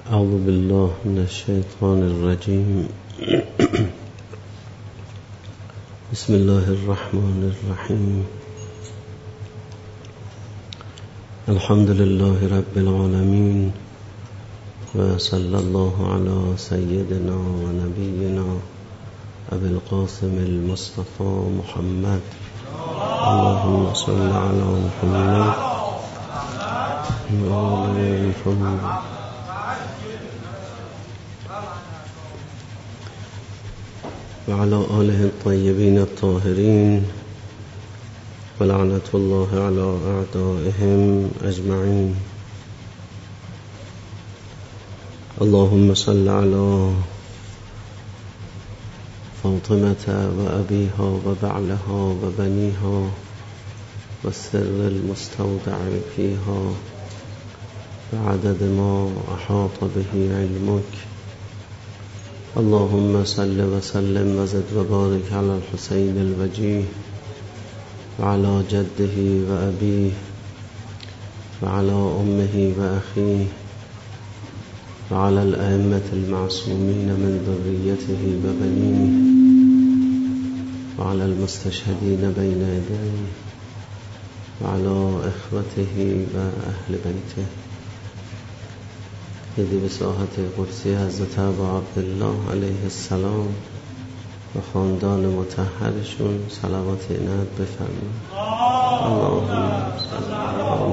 اعوذ بالله من الشیطان الرجیم. بسم الله الرحمن الرحیم. الحمد لله رب العالمین و صلی الله علی سیدنا و نبینا ابی القاسم المصطفى محمد. اللهم صل علی محمد و آل محمد و علی آله الطیبین الطاهرین و لعنة الله علی اعدائهم اجمعین. اللهم صل علی فاطمة و ابیها و بعلها و بنیها و السر المستودع فیها بعدد ما احاط به علمک. اللهم صل وسلم وزد وبارك على الحسين الوجيه وعلى جده وأبيه وعلى أمه وأخيه وعلى الأئمة المعصومين من ذريته وبنيه وعلى المستشهدين بين يديه وعلى إخوته وأهل بيته. یدی به ساحت قدسی حضرت ابا عبدالله علیه السلام و خاندان مطهرشون صلوات عنایت بفرمایید. اللهم صل علی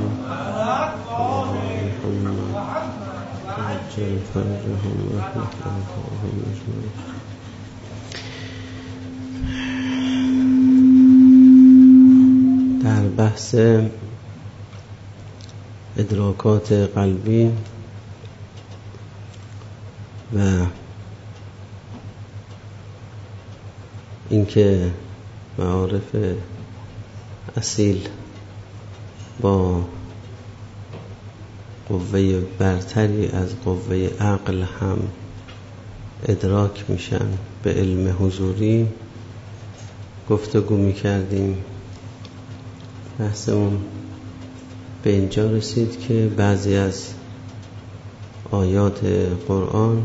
محمد عجل فرجهم و رحمتهم اجمعین. در بحث ادراکات قلبی و اینکه معارف اصیل با قوه برتری از قوه عقل هم ادراک میشن به علم حضوری گفتگو میکردیم. بحثمون به اینجا رسید که بعضی از آیات قرآن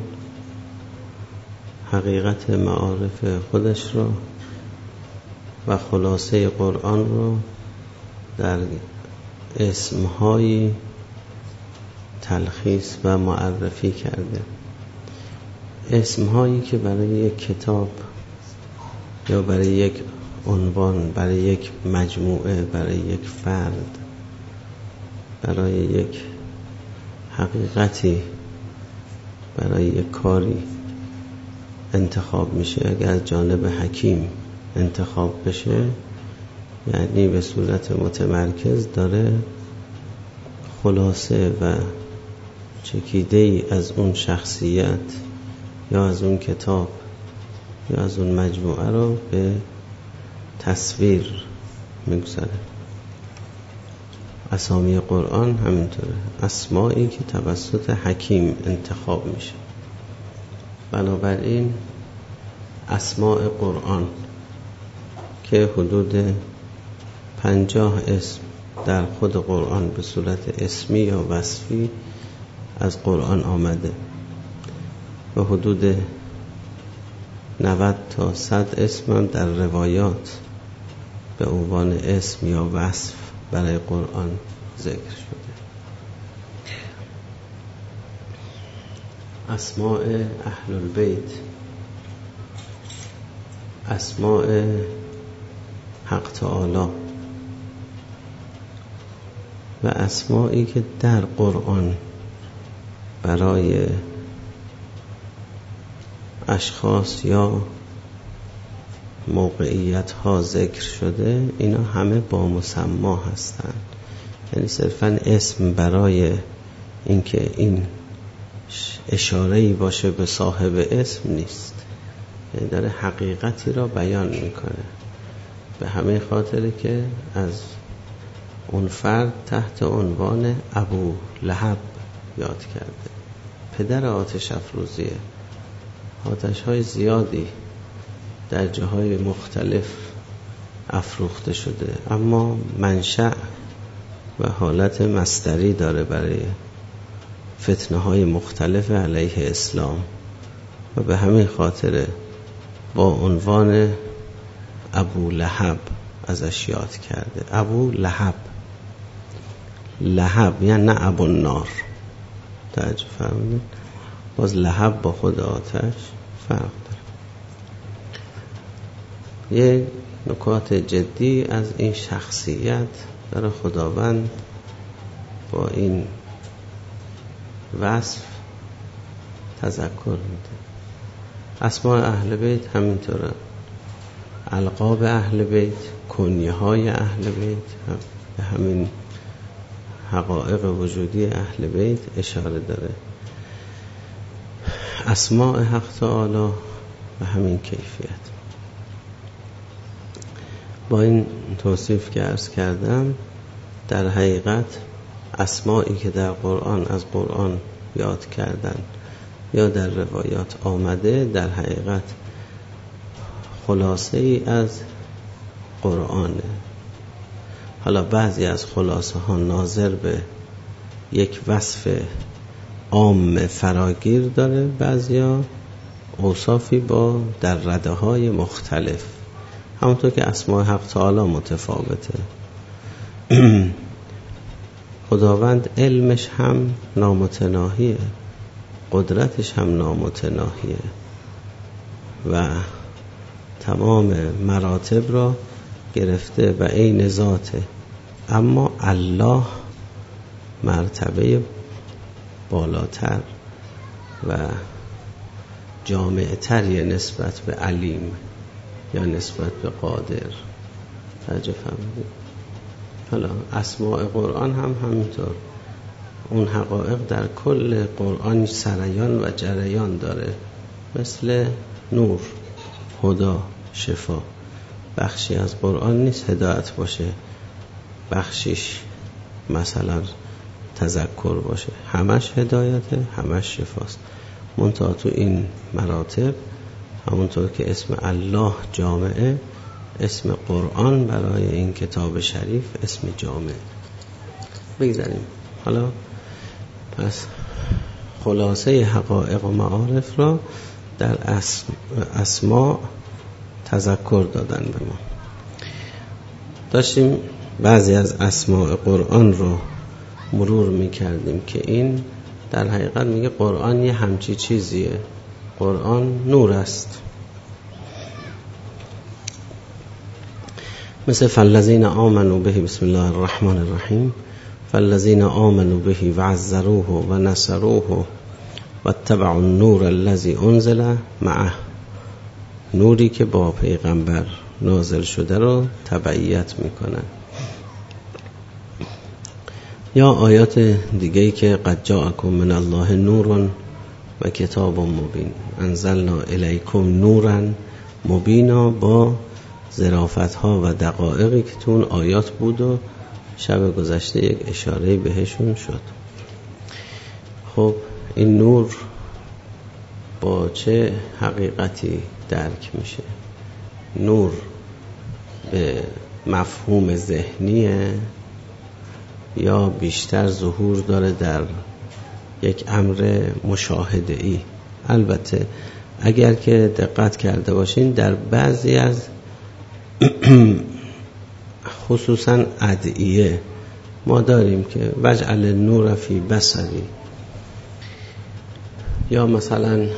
حقیقت معارف خودش را و خلاصه قرآن را در اسمهایی تلخیص و معرفی کرده. اسمهایی که برای یک کتاب یا برای یک عنوان، برای یک مجموعه، برای یک فرد، برای یک حقیقتی، برای یک کاری انتخاب میشه. اگر از جانب حکیم انتخاب بشه یعنی به صورت متمرکز داره خلاصه و چکیده ای از اون شخصیت یا از اون کتاب یا از اون مجموعه رو به تصویر میگذاره. اسامی قرآن همینطوره، اسمایی که توسط حکیم انتخاب میشه. بنابراین اسماء قرآن که حدود 50 اسم در خود قرآن به صورت اسمی یا وصفی از قرآن آمده و حدود 90 تا 100 اسم هم در روایات به عنوان اسم یا وصف برای قرآن ذکر شده. اسماء اهل البیت، اسماء حق تعالی و اسمایی که در قرآن برای اشخاص یا موقعیت ها ذکر شده، اینا همه با مسما هستند. یعنی صرفا اسم برای اینکه این اشاره‌ای باشه به صاحب اسم نیست، یعنی داره حقیقتی را بیان میکنه. به همه خاطره که از اون فرد تحت عنوان ابو لهب یاد کرده، پدر آتش افروزیه. آتش های زیادی در جاهای مختلف افروخته شده، اما منشأ و حالت مصدری داره برای فتنه های مختلف علیه اسلام و به همین خاطر با عنوان ابو لهب ازش یاد کرده. ابو لهب، لهب یعنی نه ابو النار، توجه فرمودید؟ باز لهب با خود آتش فرق داره. یک نکات جدی از این شخصیت برای خداوند با این وصف تذکر میده. اسماء اهل بیت همینطوره، القاب اهل بیت، کنیه های اهل بیت به همین حقایق وجودی اهل بیت اشاره داره. اسماء حق تعالی به همین کیفیت. با این توصیف که عرض کردم، در حقیقت اسمایی که در قرآن از قرآن یاد کردن یا در روایات آمده در حقیقت خلاصه ای از قرآنه. حالا بعضی از خلاصه ها ناظر به یک وصف عام فراگیر داره، بعضی ها اوصافی با در رده های مختلف، همونطور که اسماء حق تعالی متفاوته. خداوند علمش هم نامتناهیه، قدرتش هم نامتناهیه و تمام مراتب را گرفته و عین ذاته. اما الله مرتبه بالاتر و جامعتری نسبت به علیم یا نسبت به قادر. توجه فرمودید؟ حالا اسماء قرآن هم همینطور، اون حقایق در کل قرآن سریان و جریان داره، مثل نور، هدا، شفا. بخشی از قرآن نیست هدایت باشه، بخشیش مثلا تذکر باشه، همش هدایته، همش شفاست. منتها تو این مراتب همونطور که اسم الله جامعه، اسم قرآن برای این کتاب شریف اسم جامع. بگذاریم حالا پس خلاصه حقایق و معارف را در اسماء تذکر دادن به ما. داشتیم بعضی از اسماء قرآن رو مرور میکردیم که این در حقیقت میگه قرآن یه همچی چیزیه، قرآن نور است. مثل فالذین آمنوا به، بسم الله الرحمن الرحیم، فالذین آمنوا به وعزروه و نصروه و اتبعوا النور الذی انزل معه، نوری که با پیغمبر نازل شده رو تبعیت میکنن. یا آیات دیگه‌ای که قد جاءکم من الله نور و کتاب مبین، انزلنا الیکم نورا مبینا، با ظرافت‌ها و دقایقی که تو اون آیات بود و شب گذشته یک اشاره بهشون شد. خب این نور با چه حقیقتی درک میشه؟ نور به مفهوم ذهنیه یا بیشتر ظهور داره در یک امر مشاهده‌ای؟ البته اگر که دقت کرده باشین در بعضی از خصوصا ادعیه ما داریم که وجعل النور فی بصری، یا مثلا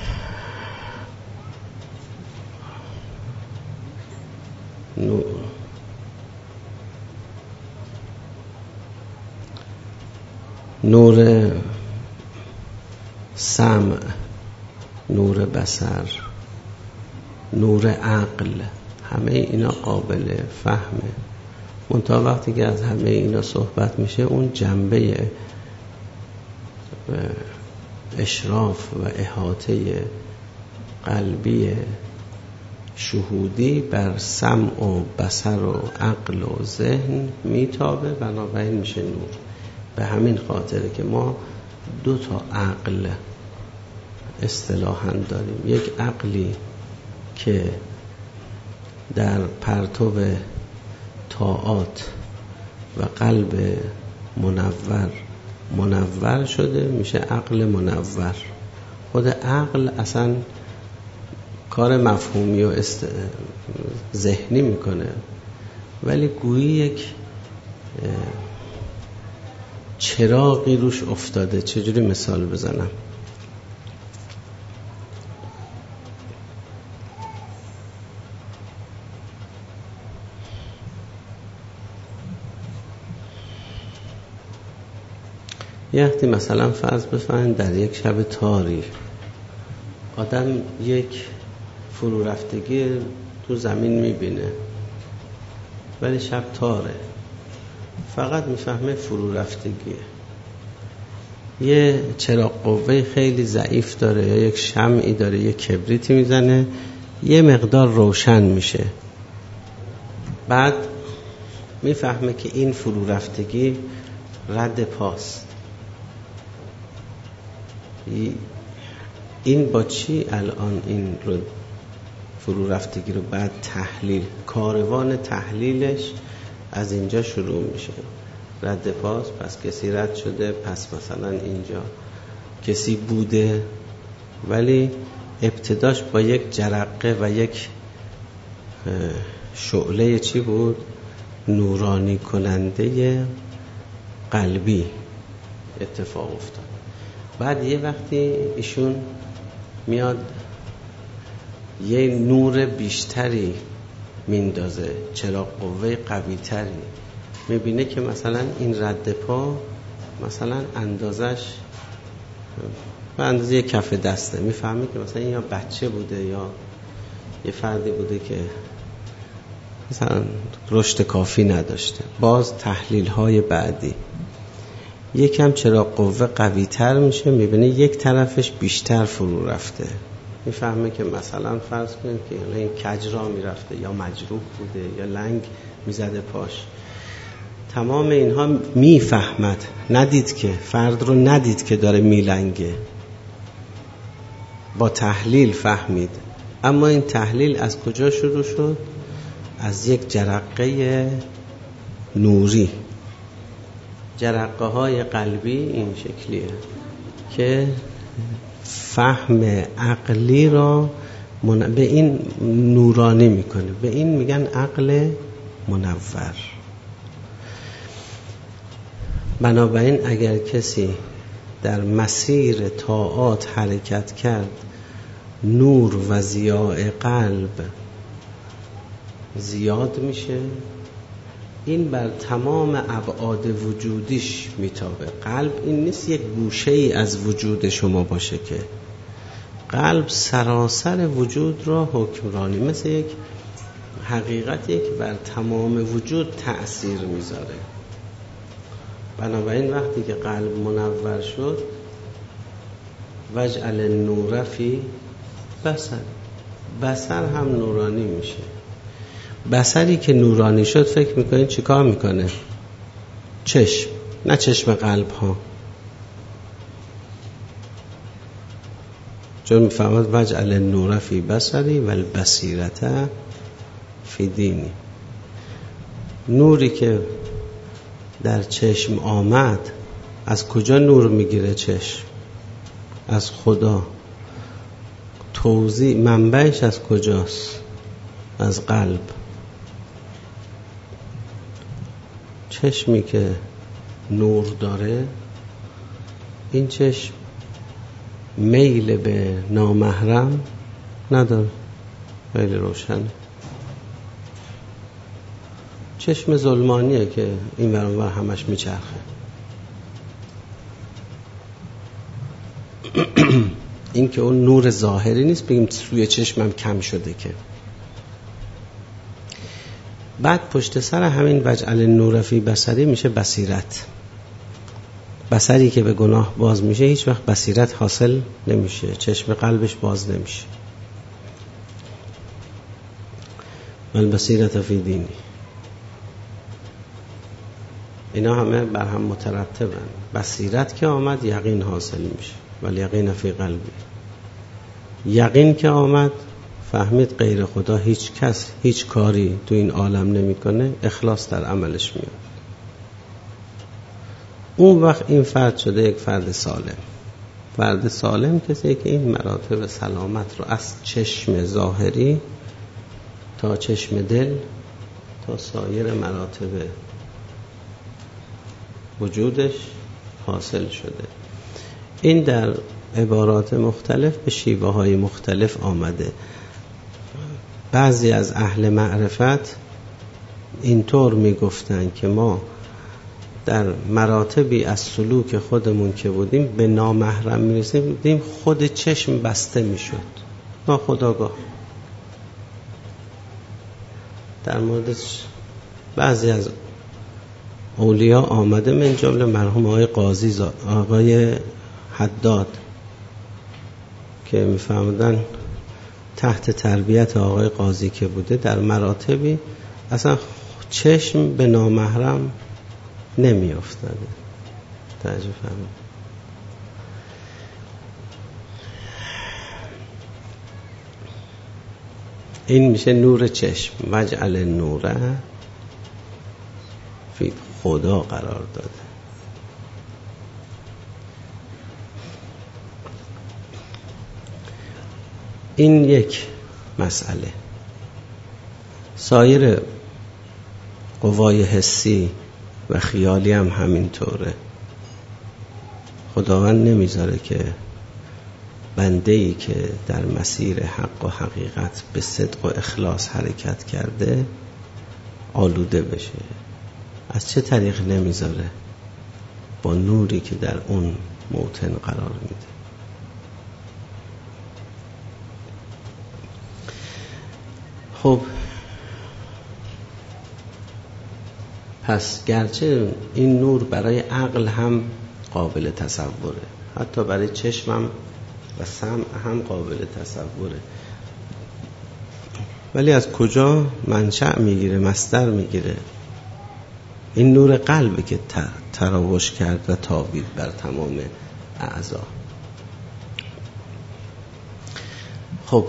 نور سمع، نور بصر، نور عقل، همه اینا قابل فهمه. منتها وقتی که از همه اینا صحبت میشه، اون جنبه اشراف و احاطه قلبی شهودی بر سمع و بصر و عقل و ذهن میتابه، بنابراین میشه نور. به همین خاطره که ما دو تا عقل اصطلاحاً داریم، یک عقلی که در پرتو طاعات و قلب منور منور شده میشه عقل منور. خود عقل اصلا کار مفهومی و ذهنی میکنه، ولی گویی یک چراغی روش افتاده. چجوری مثال بزنم؟ یه وقتی مثلا فرض بفرمایید در یک شب تاری آدم یک فرو رفتگی تو زمین میبینه، ولی شب تاره، فقط میفهمه فرو رفتگیه. یه چراغ قوه خیلی ضعیف داره یا یک شمعی داره، یک کبریتی میزنه، یه مقدار روشن میشه، بعد میفهمه که این فرو رفتگی رد پاست. این با چی الان این رو فرو رفتگی رو بعد تحلیل، کاروان تحلیلش از اینجا شروع میشه. رد پاس، پس کسی رد شده، پس مثلا اینجا کسی بوده، ولی ابتداش با یک جرقه و یک شعله چی بود؟ نورانی کننده قلبی اتفاق افتاد. بعد یه وقتی ایشون میاد یه نور بیشتری میندازه، چراغ قوه قوی تری، میبینه که مثلا این رد پا مثلا اندازش به اندازه یک کف دسته. میفهمه که مثلا یا بچه بوده یا یه فردی بوده که مثلا رشد کافی نداشته. باز تحلیل های بعدی یکم چراغ قوه قوی تر میشه، میبینه یک طرفش بیشتر فرو رفته. میفهمه که مثلا فرض کنید که این کج را میرفته یا مجروح بوده یا لنگ میزده پاش. تمام اینها میفهمد، ندید که فرد رو ندید که داره میلنگه، با تحلیل فهمید. اما این تحلیل از کجا شروع شد؟ از یک جرقه نوری. جرقه های قلبی این شکلیه که فهم عقلی را به این نورانی میکنه، به این میگن عقل منور. بنابراین اگر کسی در مسیر طاعات حرکت کرد، نور و ضیاء قلب زیاد میشه، این بر تمام ابعاد وجودیش میتابه. قلب این نیست یک گوشه ای از وجود شما باشه، که قلب سراسر وجود را حکمرانی، مثل یک حقیقتیه که بر تمام وجود تأثیر میذاره. بنابراین وقتی که قلب منور شد، واجعل النور فی بصر، بصر هم نورانی میشه. بصری که نورانی شد فکر میکنین چی کار میکنه؟ چشم، نه چشم قلب ها، چون میفهمد واجعل النور فی بصری و البصیرة فی دینی. نوری که در چشم آمد، از کجا نور میگیره چشم؟ از خدا. توزیع منبعش از کجاست؟ از قلب. چشمی که نور داره، این چشم میل به نامحرم نداره، خیلی روشنه. چشم ظلمانیه که این ور اون ور همش میچرخه. این که اون نور ظاهری نیست بگیم سوی چشمم کم شده که. بعد پشت سر همین واجعل النور فی بصری میشه بصیرت. بصری که به گناه باز میشه هیچ وقت بصیرت حاصل نمیشه، چشم قلبش باز نمیشه. والبصیرة فی دینی. اینا همه بر هم مترتبن. بصیرت که آمد یقین حاصل میشه، ولی یقین فی قلبی. یقین که آمد فهمید غیر خدا هیچ کس هیچ کاری تو این عالم نمیکنه، اخلاص در عملش میاد. اون وقت این فرد شده یک فرد سالم. فرد سالم کسی که این مراتب سلامت رو از چشم ظاهری تا چشم دل تا سایر مراتب وجودش حاصل شده. این در عبارات مختلف به شیوه های مختلف آمده. بعضی از اهل معرفت اینطور میگفتن که ما در مراتبی از سلوک خودمون که بودیم به نامحرم میرسیدیم، خود چشم بسته میشد ناخودآگاه. در مورد بعضی از اولیا آمده، من جمله مرحوم آقای قاضی آقای حداد که میفهمدن تحت تربیت آقای قاضی که بوده، در مراتبی اصلا چشم به نامحرم نمی افتاده. توجه فرمایید. این میشه نور چشم. وجعل النور فی خدا قرار داده. این یک مسئله. سایر قوای حسی و خیالی هم همینطوره. خداوند نمیذاره که بنده‌ای که در مسیر حق و حقیقت به صدق و اخلاص حرکت کرده آلوده بشه. از چه طریق نمیذاره؟ با نوری که در اون موطن قرار میده. خب پس گرچه این نور برای عقل هم قابل تصوره، حتی برای چشمم و سمع هم قابل تصوره، ولی از کجا منشأ میگیره، مصدر میگیره؟ این نور قلبی که تراوش کرد و تابید بر تمام اعضا. خب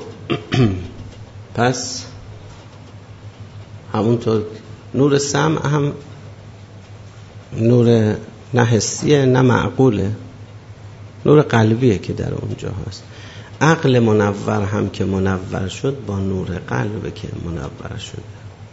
پس همونطور نور سمع هم نور نه حسیه نه معقوله، نور قلبیه که در اونجا هست. عقل منور هم که منور شد با نور قلب که منور شده.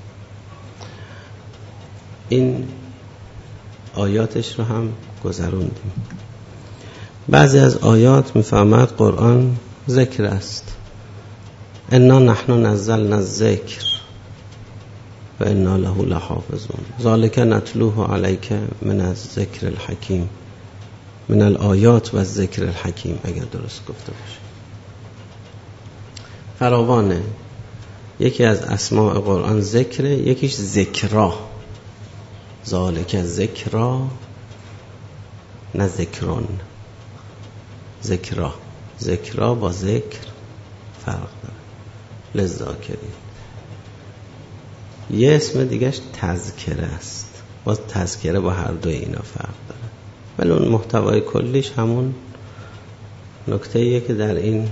این آیاتش رو هم گذروندیم. بعضی از آیات میفهمد قرآن ذکر است. انا نحن نزلنا الذکر و انا له لحافظون ذالک نتلوه علیک من الذکر الحکیم، من الآیات و الذکر الحکیم، اگر درست گفته باشه. فراوانه. یکی از اسماء قرآن ذکره، یکیش ذکرا. ذالک ذکرا، نه ذکرون. ذکرا، ذکرا با ذکر فرق داره. للذاکرین. یه اسم دیگهش تذکره است. باز تذکره با هر دوی اینا فرق داره، ولی اون محتوای کلیش همون نکته‌ایه که در این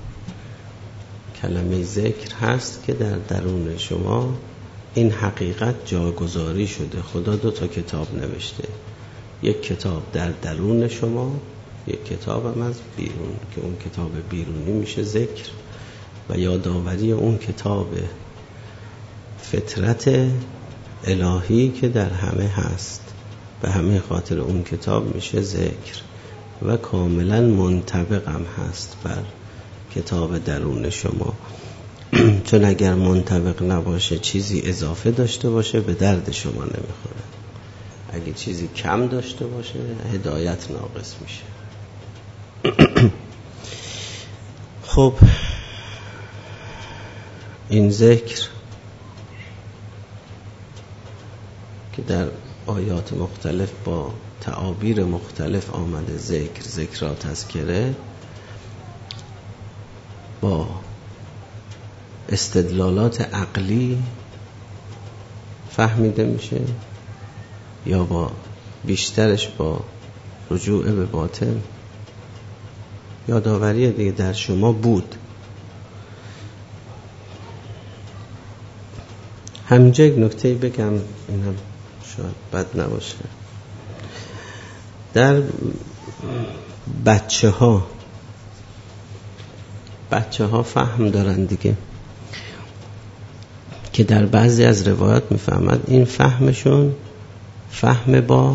کلمه ذکر هست که در درون شما این حقیقت جاگذاری شده. خدا 2 کتاب نوشته، یک کتاب در درون شما، یک کتاب هم از بیرون که اون کتاب بیرونی میشه ذکر و یادآوری اون کتاب فطرت الهی که در همه هست. به همه خاطر اون کتاب میشه ذکر و کاملا منطبق هم هست بر کتاب درون شما. چون اگر منطبق نباشه، چیزی اضافه داشته باشه، به درد شما نمیخوره. اگه چیزی کم داشته باشه، هدایت ناقص میشه. خب این ذکر که در آیات مختلف با تعابیر مختلف آمده، ذکر، ذکرا، تذکره، با استدلالات عقلی فهمیده میشه یا با بیشترش با رجوع به باطن؟ یادآوری دیگه در شما بود. همینجا یک نکته بگم، اینم شاید بد نباشه. در بچه ها فهم دارن دیگه، که در بعضی از روایات میفهمد این فهمشون فهم با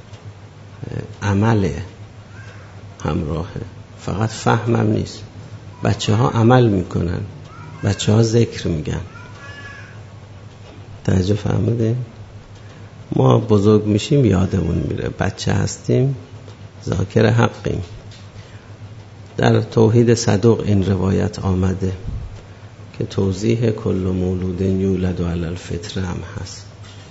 عمل همراهه، فقط فهمم نیست. بچه ها عمل میکنن، بچه ها ذکر میگن. توجه فرموده؟ ما بزرگ میشیم یادمون میره، بچه هستیم ذاکر حقیم. در توحید صدوق این روایت آمده که توضیح کل مولود یولد علی الفطره هم هست.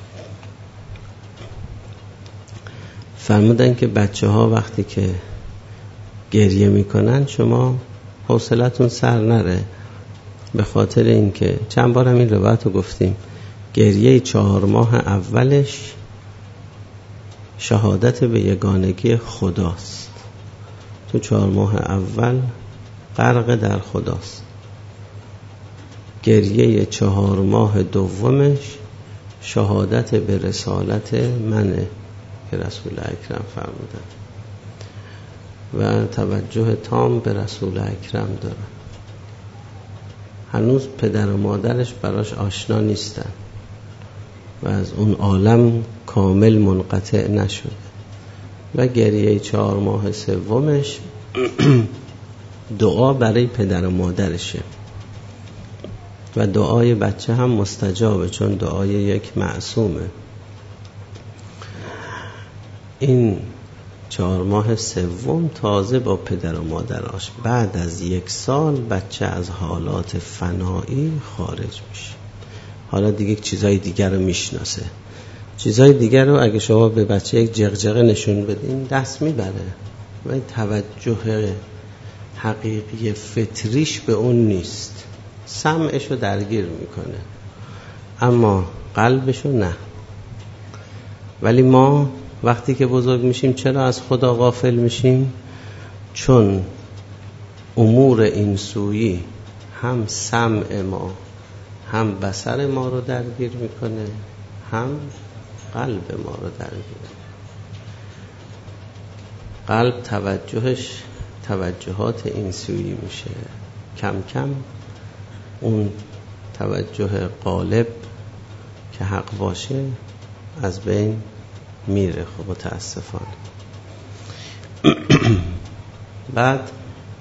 فرمودن که بچه ها وقتی که گریه میکنن شما حوصلتون سر نره، به خاطر اینکه چند بار هم این روایت رو گفتیم، گریه 4 ماه اولش شهادت به یگانگی خداست. تو 4 ماه اول غرق در خداست. گریه 4 ماه دومش شهادت به رسالت منه که رسول اکرم فرمودن و توجه تام به رسول اکرم دارن. هنوز پدر و مادرش براش آشنا نیستن و از اون عالم کامل منقطع نشده و گریه 4 ماه سومش دعا برای پدر و مادرشه و دعای بچه هم مستجابه، چون دعای یک معصومه. این 4 ماه سوم تازه با پدر و مادرش، بعد از 1 سال بچه از حالات فنایی خارج میشه. حالا دیگه چیزای دیگر رو میشناسه. چیزای دیگر رو اگه شما به بچه یک جغجغه نشون بدین دست میبره و توجه حقیقی فطریش به اون نیست. سمعشو درگیر میکنه اما قلبشو نه. ولی ما وقتی که بزرگ میشیم چرا از خدا غافل میشیم؟ چون امور این سویی هم سمع ما هم بصر ما رو درگیر میکنه، هم قلب ما رو درگیر. قلب توجهات این سویی میشه، کم کم اون توجه قالب که حق باشه از بین میره. خب متاسفانه. بعد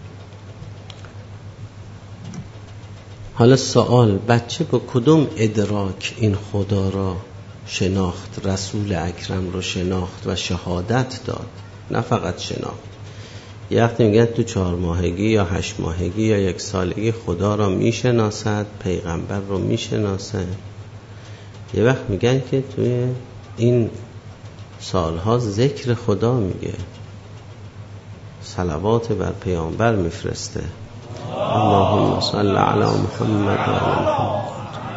حالا سوال، بچه با کدوم ادراک این خدا را شناخت، رسول اکرم رو شناخت و شهادت داد؟ نه فقط شناخت. یه وقتی میگن تو 4 ماهگی یا 8 ماهگی یا 1 سالگی خدا را میشناسد، پیغمبر رو میشناسد. یه وقت میگن که توی این سالها ذکر خدا میگه، صلوات بر پیامبر میفرسته. اللهم صل علی محمد و علی محمد.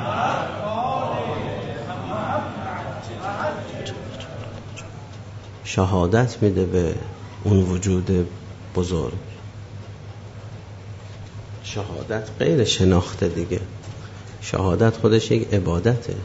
شهادت میده به اون وجود بزرگ. شهادت غیر شناخته دیگه. شهادت خودش یک عبادته.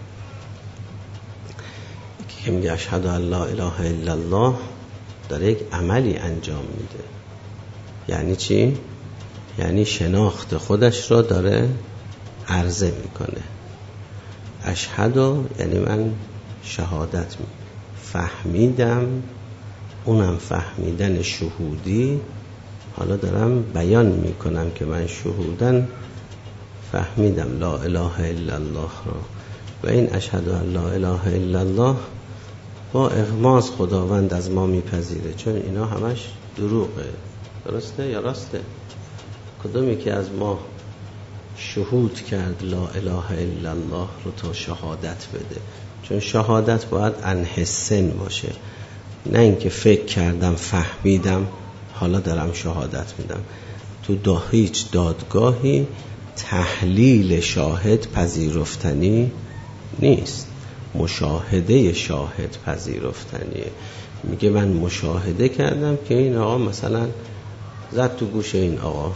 که میگه اشهد ان لا اله الا الله داره یک عملی انجام میده. یعنی چی؟ یعنی شناخت خودش رو داره عرضه میکنه. اشهدو یعنی من شهادت فهمیدم، اونم فهمیدن شهودی. حالا دارم بیان میکنم که من شهودن فهمیدم لا اله الا الله رو. و این اشهد ان لا اله الا الله با اغماض خداوند از ما میپذیره، چون اینا همش دروغه. درسته یا راسته؟ کدومی که از ما شهود کرد لا اله الا الله رو تا شهادت بده؟ چون شهادت باید عن حسن باشه، نه اینکه فکر کردم فهمیدم حالا دارم شهادت میدم. تو هیچ دادگاهی تحلیل شاهد پذیرفتنی نیست، مشاهده شاهد پذیرفتنیه. میگه من مشاهده کردم که این آقا مثلا زد تو گوش این آقا،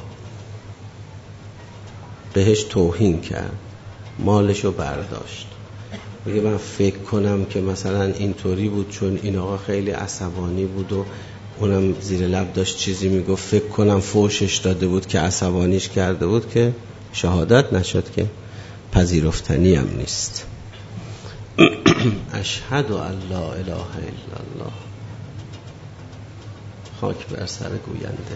بهش توهین کرد، مالشو برداشت. میگه من فکر کنم که مثلا اینطوری بود چون این آقا خیلی عصبانی بود و اونم زیر لب داشت چیزی میگفت، فکر کنم فوشش داده بود که عصبانیش کرده بود که شهادت نشد، که پذیرفتنی هم نیست. اشهد ان لا اله الا الله. خاک بر سر گوینده.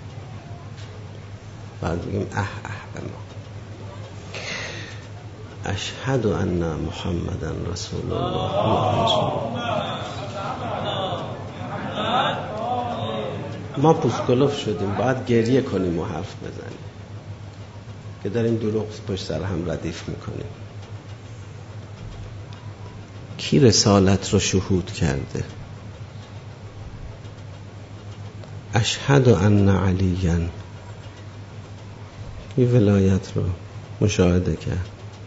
بعد بگیم اه به ما. اشهد ان محمدن رسول الله. ما پوسکلوف شدیم، باید گریه کنیم و حرف بزنیم که داریم دروغ پشت سر هم ردیف میکنیم. کی رسالت رو شهود کرده؟ اشهد ان علیاً. این ولایت رو مشاهده کرد.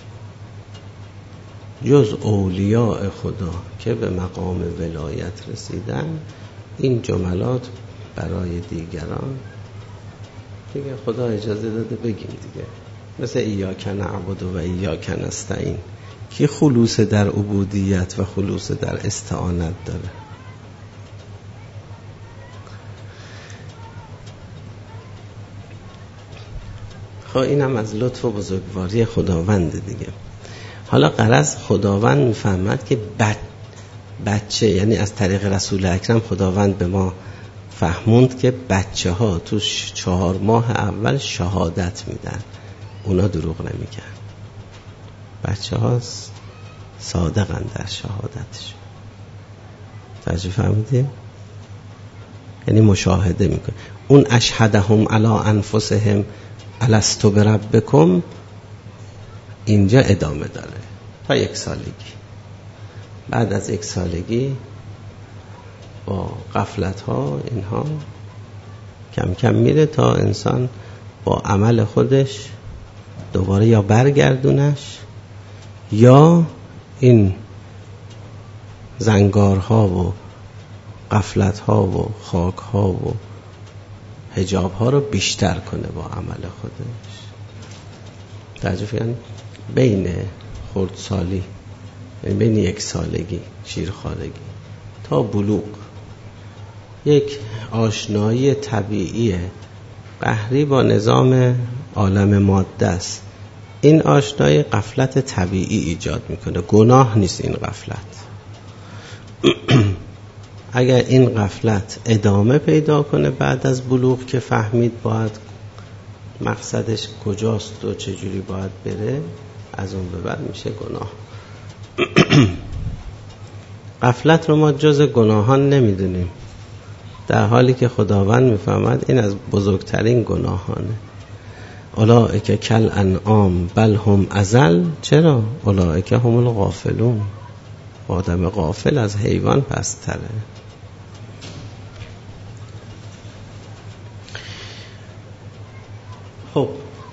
جز اولیاء خدا که به مقام ولایت رسیدن، این جملات برای دیگران دیگه خدا اجازه داده بگیم دیگه. مثل ایاک نعبد و ایاک نستعین. کی خلوص در عبودیت و خلوص در استعانت داره؟ خب اینم از لطف و بزرگواری خداوند دیگه. حالا غرض خداوند میفهمد که بچه، یعنی از طریق رسول اکرم خداوند به ما فهموند که بچه ها تو 4 ماه اول شهادت میدن، اونا دروغ نمیگن. بچه ها صادقن در شهادتش. توجه فهمیدی؟ یعنی مشاهده میکنه. اون اشهدهم علی انفسهم الستو بربکم اینجا ادامه داره تا 1 سالگی. بعد از 1 سالگی با غفلت ها اینها کم کم میره تا انسان با عمل خودش دوباره یا برگردونش یا این زنگارها و غفلت‌ها و خاک‌ها و حجاب‌ها رو بیشتر کنه با عمل خودش. تعجب یعنی بین خردسالی، یعنی بین 1 سالگی شیرخوارگی تا بلوغ یک آشنایی طبیعی قهری با نظام عالم ماده است. این آشنایی غفلت طبیعی ایجاد میکنه، گناه نیست این غفلت. اگر این غفلت ادامه پیدا کنه بعد از بلوغ که فهمید باید مقصدش کجاست و چجوری باید بره، از اون به بعد میشه گناه. غفلت رو ما جز گناهان نمیدونیم، در حالی که خداوند میفهمد این از بزرگترین گناهانه. اولئک کل انعام بل هم اضل. چرا؟ اولئک هم الغافلون. آدم غافل از حیوان پستره. خب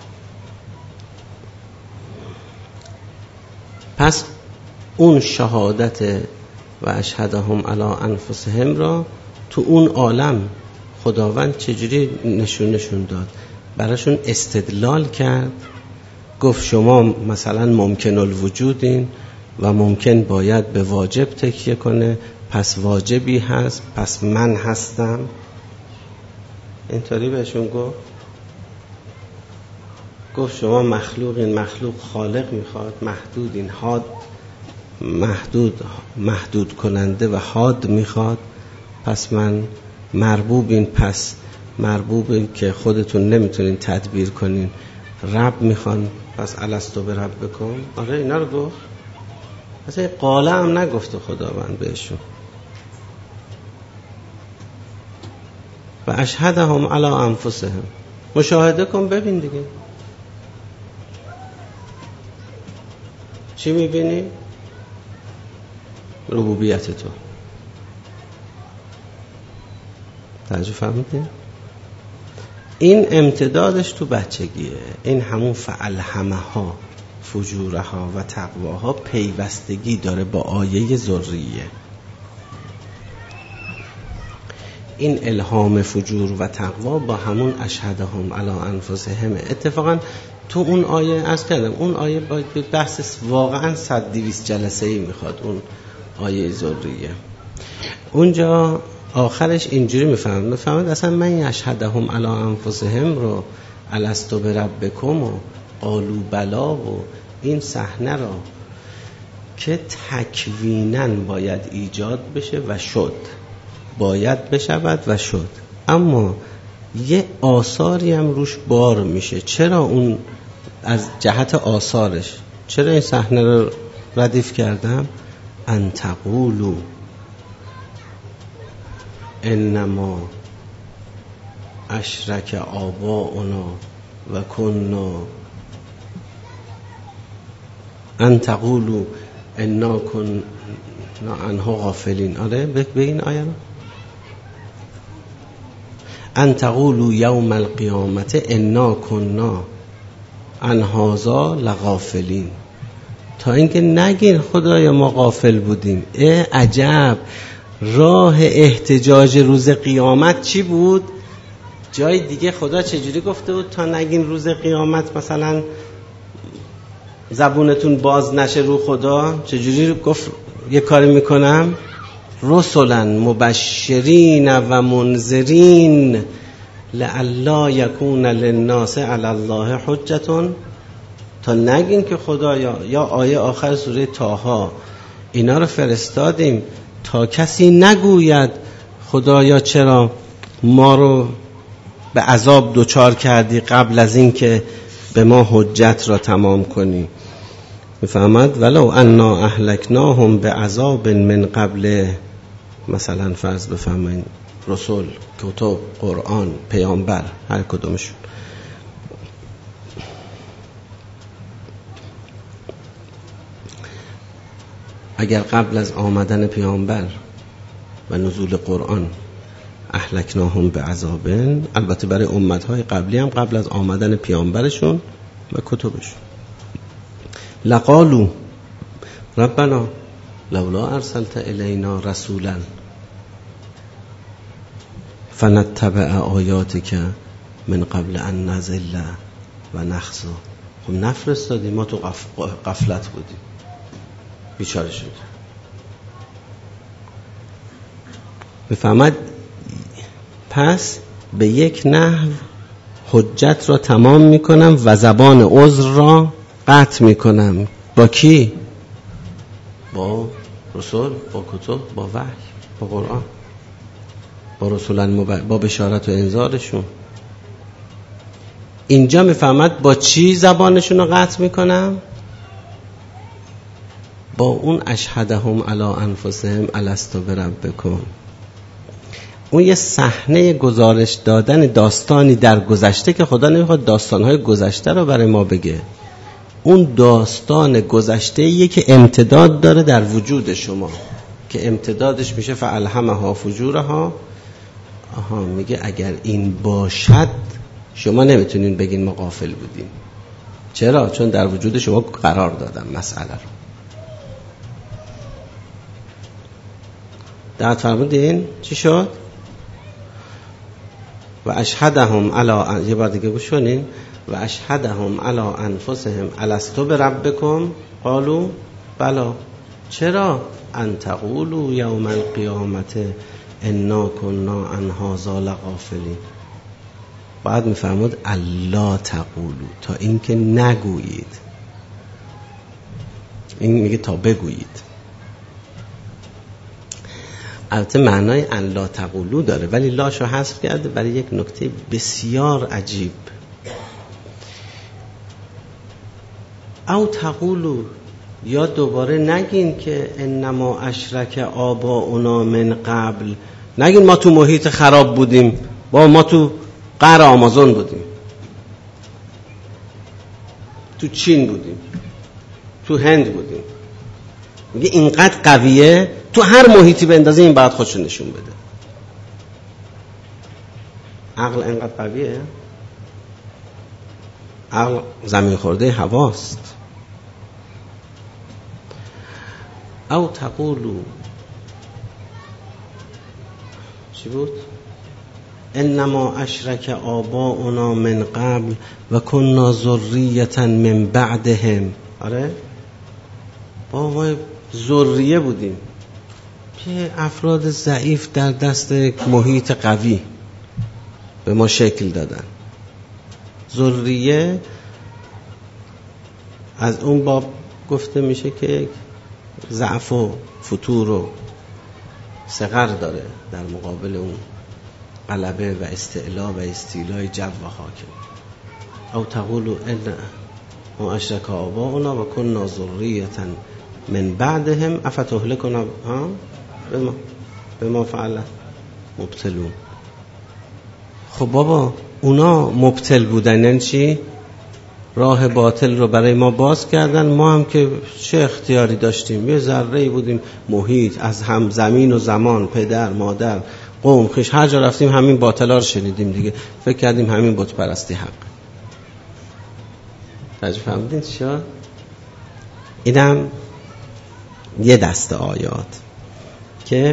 پس اون شهادت و اشهدهم علی انفسهم را تو اون عالم خداوند چجوری نشون داد؟ براشون استدلال کرد، گفت شما مثلا ممکن الوجودین و ممکن باید به واجب تکیه کنه، پس واجبی هست، پس من هستم. اینطوری بهشون گفت شما مخلوقین، مخلوق خالق میخواد، محدودین، محدود کننده و حاد میخواد، پس من مربوبین، پس مربوبین که خودتون نمیتونین تدبیر کنین، رب میخوان، پس الستو بربکم. آره اینا رو گفت. اصلا قاله هم نگفت خداوند بهشون. و اشهدهم علی انفسهم. مشاهده کن ببین دیگه چی میبینی؟ ربوبیت تو. توجه فهمیدی؟ این امتدادش تو بچگیه. این همون فالهمها فجورها و تقواها پیوستگی داره با آیه ذریه. این الهام فجور و تقوا با همون اشهدهم علی انفسهم. اتفاقا تو اون آیه عرض کردم اون آیه با بحث واقعا 100-200 جلسه‌ای میخواد. اون آیه ذریه اونجا آخرش اینجوری میفهمد اصلا من یشهدهم علی انفسهم رو الستو بربکم و قالوا بلا و این صحنه را که تکویناً باید ایجاد بشه و شد، باید بشود و شد، اما یه آثاری هم روش بار میشه. چرا اون از جهت آثارش چرا این صحنه رو ردیف کردم؟ ان تقولوا انما اشرک آباؤنا و کنا ان تقولوا انا کنا عنها غافلین. آره بگین آیه رو. ان تقولوا یوم القیامت انا کنا عن هذا لغافلین، تا اینکه نگین خدایا ما غافل بودیم. عجب، راه احتجاج روز قیامت چی بود؟ جای دیگه خدا چجوری گفته بود تا نگین روز قیامت مثلا زبونتون باز نشه رو خدا؟ چجوری گفت یه کاری میکنم؟ رسلا مبشرین و منذرین لئلا یکون للناس علی الله حجة، تا نگین که خدایا، یا آیه آخر سوره طه، اینا رو فرستادیم تا کسی نگوید خدایا چرا ما رو به عذاب دوچار کردی قبل از این که به ما حجت را تمام کنی. میفهمد؟ ولو انا اهلکناهم بعذاب من قبل، مثلا فرض بفهمین رسول، کتب، قرآن، پیامبر، هر کدومشون، اگر قبل از آمدن پیامبر و نزول قرآن اهلکناهم بعذابن، البته برای امتهای قبلی هم قبل از آمدن پیامبرشون و کتبشون، لقالوا ربنا لولا ارسلت الینا رسولا فنتبع آیاتک من قبل ان نذل و نخزا. خب نفرستادی، ما تو غفلت بودیم، بیچاره شد. بفهمد؟ پس به یک نحو حجت را تمام میکنم و زبان عذر را قطع میکنم. با کی؟ با رسول، با کتب، با وحی، با قرآن، با رسولان، با بشارت و انذارشون. اینجا میفهمد با چی زبانشون رو قطع میکنم؟ با اون اشهدهم علی انفسهم الستو بربکم. اون یه صحنه گزارش دادن داستانی در گذشته که خدا نمیخواد داستانهای گذشته رو برای ما بگه. اون داستان گذشته‌ایه که امتداد داره در وجود شما، که امتدادش میشه فالهمها فجورها. آها، میگه اگر این باشد شما نمیتونین بگین ما غافل بودیم. چرا؟ چون در وجود شما قرار دادم مسئله رو. دقت فرمودین؟ چی شد؟ و اشهدهم علی، یه بار دیگه گوش کنین، و اشهدهم علی انفسهم الستو بربکم قالوا بلا. چرا؟ ان تقولوا یوم القیامت انا کنا عن هذا لغافلین. بعد میفرمود الا تقولوا، تا اینکه نگویید. این میگه تا بگویید. البته معنای ان لا تقولوا داره، ولی لاشو حذف کرده برای یک نکته بسیار عجیب. او تقولوا، یا دوباره نگین که انما اشرک آباؤنا من قبل، نگین ما تو محیط خراب بودیم، ما تو قعر آمازون بودیم، تو چین بودیم، تو هند بودیم. میگه اینقدر قویه تو هر محیطی بندازی این بعد خودشو نشون بده. عقل اینقدر قویه؟ عقل زمین خورده هواست. او تقولوا، چی بود؟ انما اشرک آباؤنا من قبل و کنا ذریة من بعدهم. آره؟ ما ذریه بودیم، که افراد ضعیف در دست محیط قوی به ما شکل دادن. ذریه از اون باب گفته میشه که ضعف و فتور و صغر داره در مقابل اون غلبه و استعلا و استیلای جو و حاکم. او تقولوا ان ما اشرک آباؤنا و كنا ذریة من بعدهم افتهلكنا بما فعل مبتلون. خب بابا اونا مبتل بودن یعنی چی؟ راه باطل رو برای ما باز کردن، ما هم که چه اختیاری داشتیم؟ یه ذره‌ای بودیم، محیط از هم زمین و زمان، پدر مادر قوم خویش، هر جا رفتیم همین باطلا رو شنیدیم دیگه، فکر کردیم همین بت پرستی حق. تجربه فهمیدین چیا؟ اینم یه دسته آیات که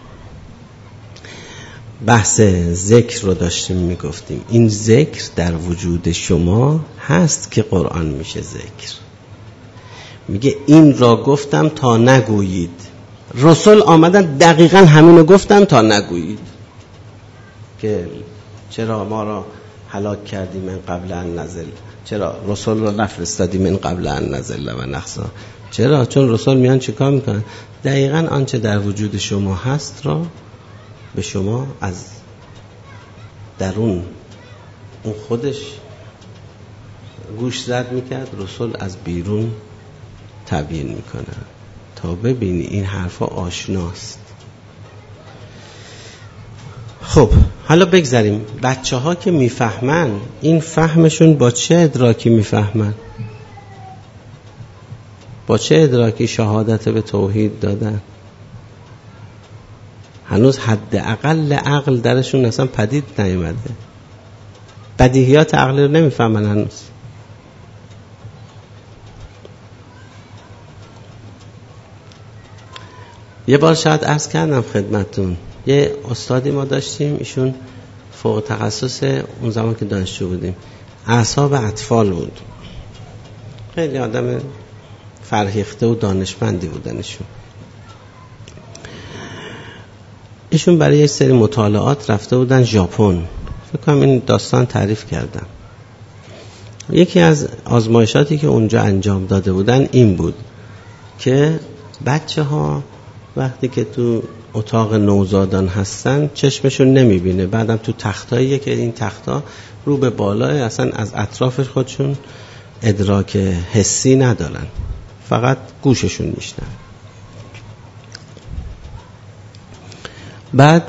بحث ذکر رو داشتیم میگفتیم. این ذکر در وجود شما هست که قرآن میشه ذکر. میگه این را گفتم تا نگویید. رسول آمدن دقیقا همینو گفتن تا نگویید که چرا ما را هلاک کردی من قبل ان نزل، چرا رسول را نفرستادی من قبل ان نزل و نخزا. چرا؟ چون رسول میان چیکار میکنن؟ دقیقا آنچه در وجود شما هست را به شما از درون اون خودش گوش زد میکرد، رسول از بیرون تبیین میکنه تا ببینی این حرفا آشناست. خب حالا بگذاریم بچه ها که میفهمن، این فهمشون با چه ادراکی میفهمن؟ با چه ادراکی شهادت به توحید دادن؟ هنوز حداقل عقل درشون اصلا پدید نیومده، بدیهیات عقلی رو نمیفهمن هنوز. یه بار شاید عرض کردم خدمتون، یه استادی ما داشتیم، ایشون فوق تخصص اون زمان که دانشجو بودیم اعصاب اطفال بود. خیلی آدم فرهیخته و دانشمندی بودن ایشون برای یک سری مطالعات رفته بودن ژاپن. فکر کنم این داستان تعریف کردم. یکی از آزمایشاتی که اونجا انجام داده بودن این بود که بچه ها وقتی که تو اتاق نوزادان هستن چشمشون نمیبینه، بعدم تو تختاییه که این تختا رو به بالای، اصلا از اطراف خودشون ادراک حسی ندارن، فقط گوششون میشنن. بعد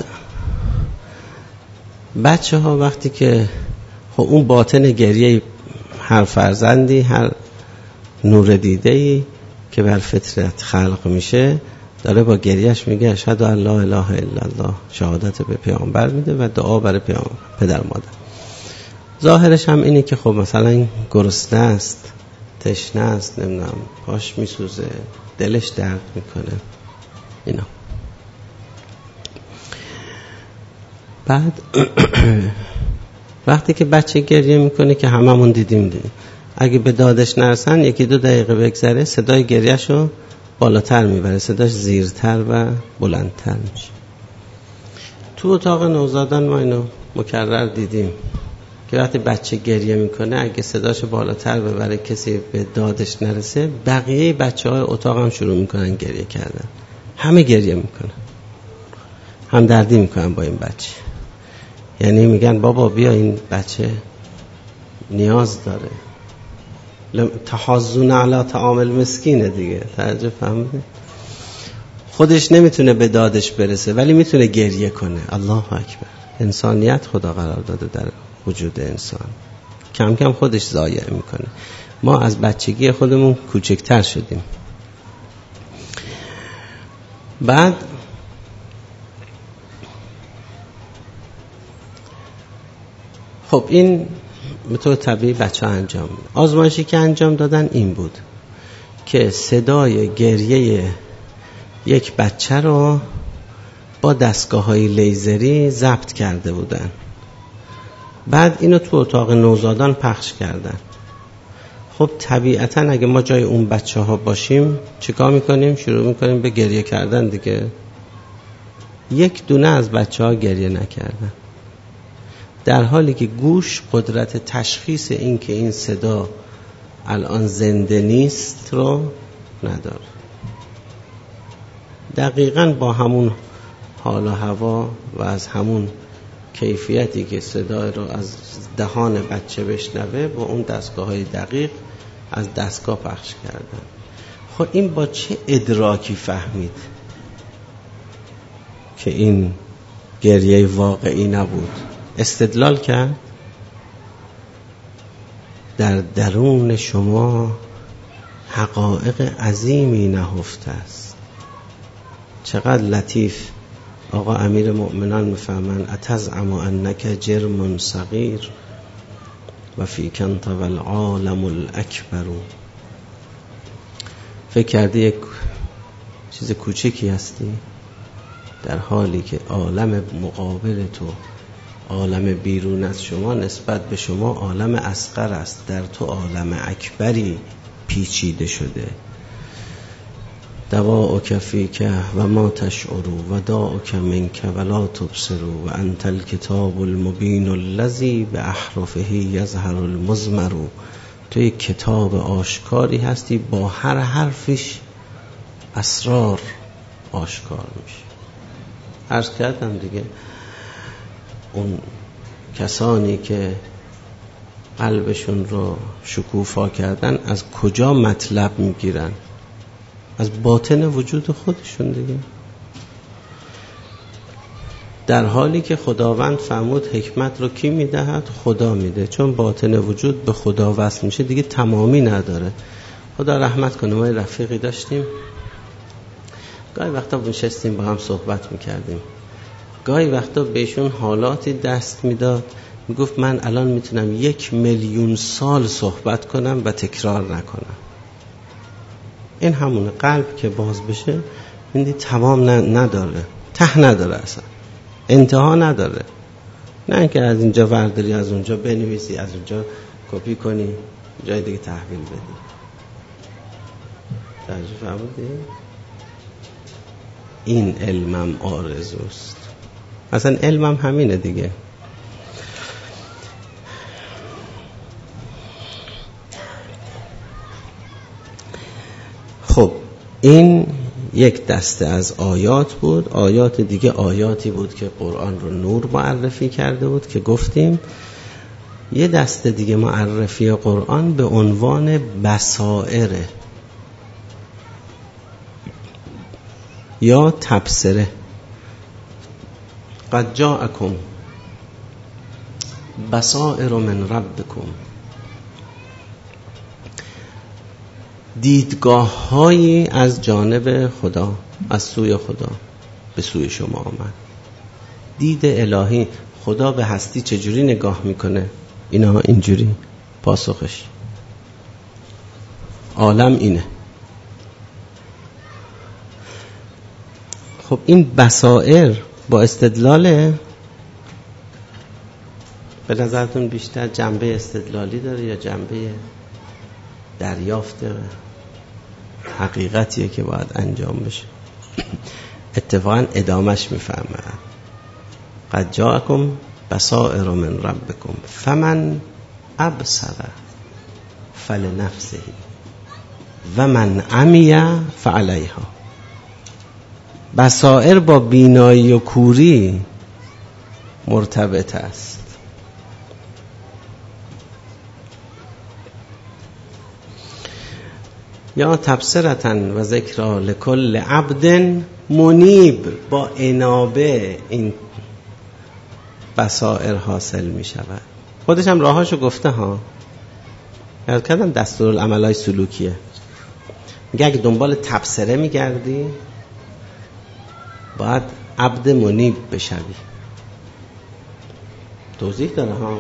بچه ها وقتی که اون باطن گریه هر فرزندی، هر نور دیده‌ای که بر فطرت خلق میشه داره با گریهش میگه اشهد ان لا اله الا الله، شهادت به پیامبر میده و دعا برای پدر مادر. ظاهرش هم اینه که خب مثلا گرسنه است، تشنه است، نمیدونم پاش میسوزه، دلش درد میکنه اینا. بعد وقتی که بچه گریه میکنه که هممون دیدیم اگه به دادش نرسن یکی دو دقیقه بگذره صدای گریهشو بالاتر میبره، صداش زیرتر و بلندتر میشه. تو اتاق نوزادان ما اینو مکرر دیدیم که وقتی بچه گریه میکنه اگه صداشو بالاتر ببره کسی به دادش نرسه، بقیه بچه های اتاق هم شروع میکنن گریه کردن، همه گریه میکنن، هم دردی میکنن با این بچه. یعنی میگن بابا بیا این بچه نیاز داره، تحاضون علی طعام المسکینه دیگه. تعجب فهمیده؟ خودش نمیتونه به دادش برسه ولی میتونه گریه کنه. الله اکبر. انسانیت خدا قرار داده در وجود انسان، کم کم خودش ضایع میکنه. ما از بچگی خودمون کوچکتر شدیم. بعد خب این به طور طبیعی بچه ها انجام دادن. آزمایشی که انجام دادن این بود که صدای گریه یک بچه رو با دستگاه‌های لیزری ضبط کرده بودن، بعد اینو تو اتاق نوزادان پخش کردن. خب طبیعتاً اگه ما جای اون بچه ها باشیم چیکار میکنیم؟ شروع میکنیم به گریه کردن دیگه. یک دونه از بچه‌ها گریه نکردن، در حالی که گوش قدرت تشخیص این که این صدا الان زنده نیست رو نداره. دقیقاً با همون حال و هوا و از همون کیفیتی که صدا رو از دهان بچه بشنوه با اون دستگاه‌های دقیق از دستگاه پخش کردن. خب این با چه ادراکی فهمید که این گریه واقعی نبود؟ استدلال کرد. در درون شما حقایق عظیمی نهفته است. چقدر لطیف آقا امیر مؤمنان میفهمن اتزعم انک جرم صغیر و فیک انت والعالم الاکبر. فکر کردی یک چیز کوچکی هستی، در حالی که عالم مقابل تو، عالم بیرون از شما نسبت به شما عالم اصغر است، در تو عالم اکبری پیچیده شده. دواءک فیک و ما تشعروا و داءک منک ولا تبصروا و انت الکتاب المبین الذی باحرفه یظهر المضمر. تو یک کتاب آشکاری هستی، با هر حرفش اسرار آشکار میشه. عرض کردم دیگه، اون کسانی که قلبشون رو شکوفا کردن از کجا مطلب میگیرن؟ از باطن وجود خودشون دیگه. در حالی که خداوند فرمود حکمت رو کی میدهد؟ خدا میده. چون باطن وجود به خدا وصل میشه دیگه تمامی نداره. خدا رحمت کنه. ما رفیقی داشتیم، گاهی وقتا نشستیم با هم صحبت میکردیم، گاهی وقتا بهشون حالاتی دست میداد، میگفت من الان میتونم 1,000,000 سال صحبت کنم و تکرار نکنم. این همونه. قلب که باز بشه این تمام نداره، ته نداره، اصلا انتها نداره. نه اینکه از اینجا ورداری از اونجا بنویسی، از اونجا کپی کنی جای دیگه تحویل بدی. توجه فرمودی؟ این علمم آرزوست. اصلا علمم همینه دیگه. خب این یک دسته از آیات بود. آیات دیگه آیاتی بود که قرآن رو نور معرفی کرده بود که گفتیم. یه دسته دیگه معرفی قرآن به عنوان بصائره یا تبصره. قد جاءکم بصائر من ربکم، دیدگاه هایی از جانب خدا، از سوی خدا به سوی شما آمد. دید الهی. خدا به هستی چجوری نگاه میکنه؟ اینا اینجوری. پاسخش عالم اینه. خب این بصائر با استدلاله. به نظرتون بیشتر جنبه استدلالی داره یا جنبه دریافت حقیقتیه که باید انجام بشه؟ اتفاقا ادامش میفهمه. قد جاءکم بصائر من ربکم فمن ابصر فلنفسه و من عمی فعلیها. بصائر با بینایی و کوری مرتبط است. یا تبصرتن و ذکر لکل عبد منیب. با انابه این بصائر حاصل می شود. خودش هم راهاشو گفته ها. یاد کردم دستورالعملای سلوکیه. میگه اگه دنبال تبصره میگردی باید عبد منیب بشوی. توضیح داره ها.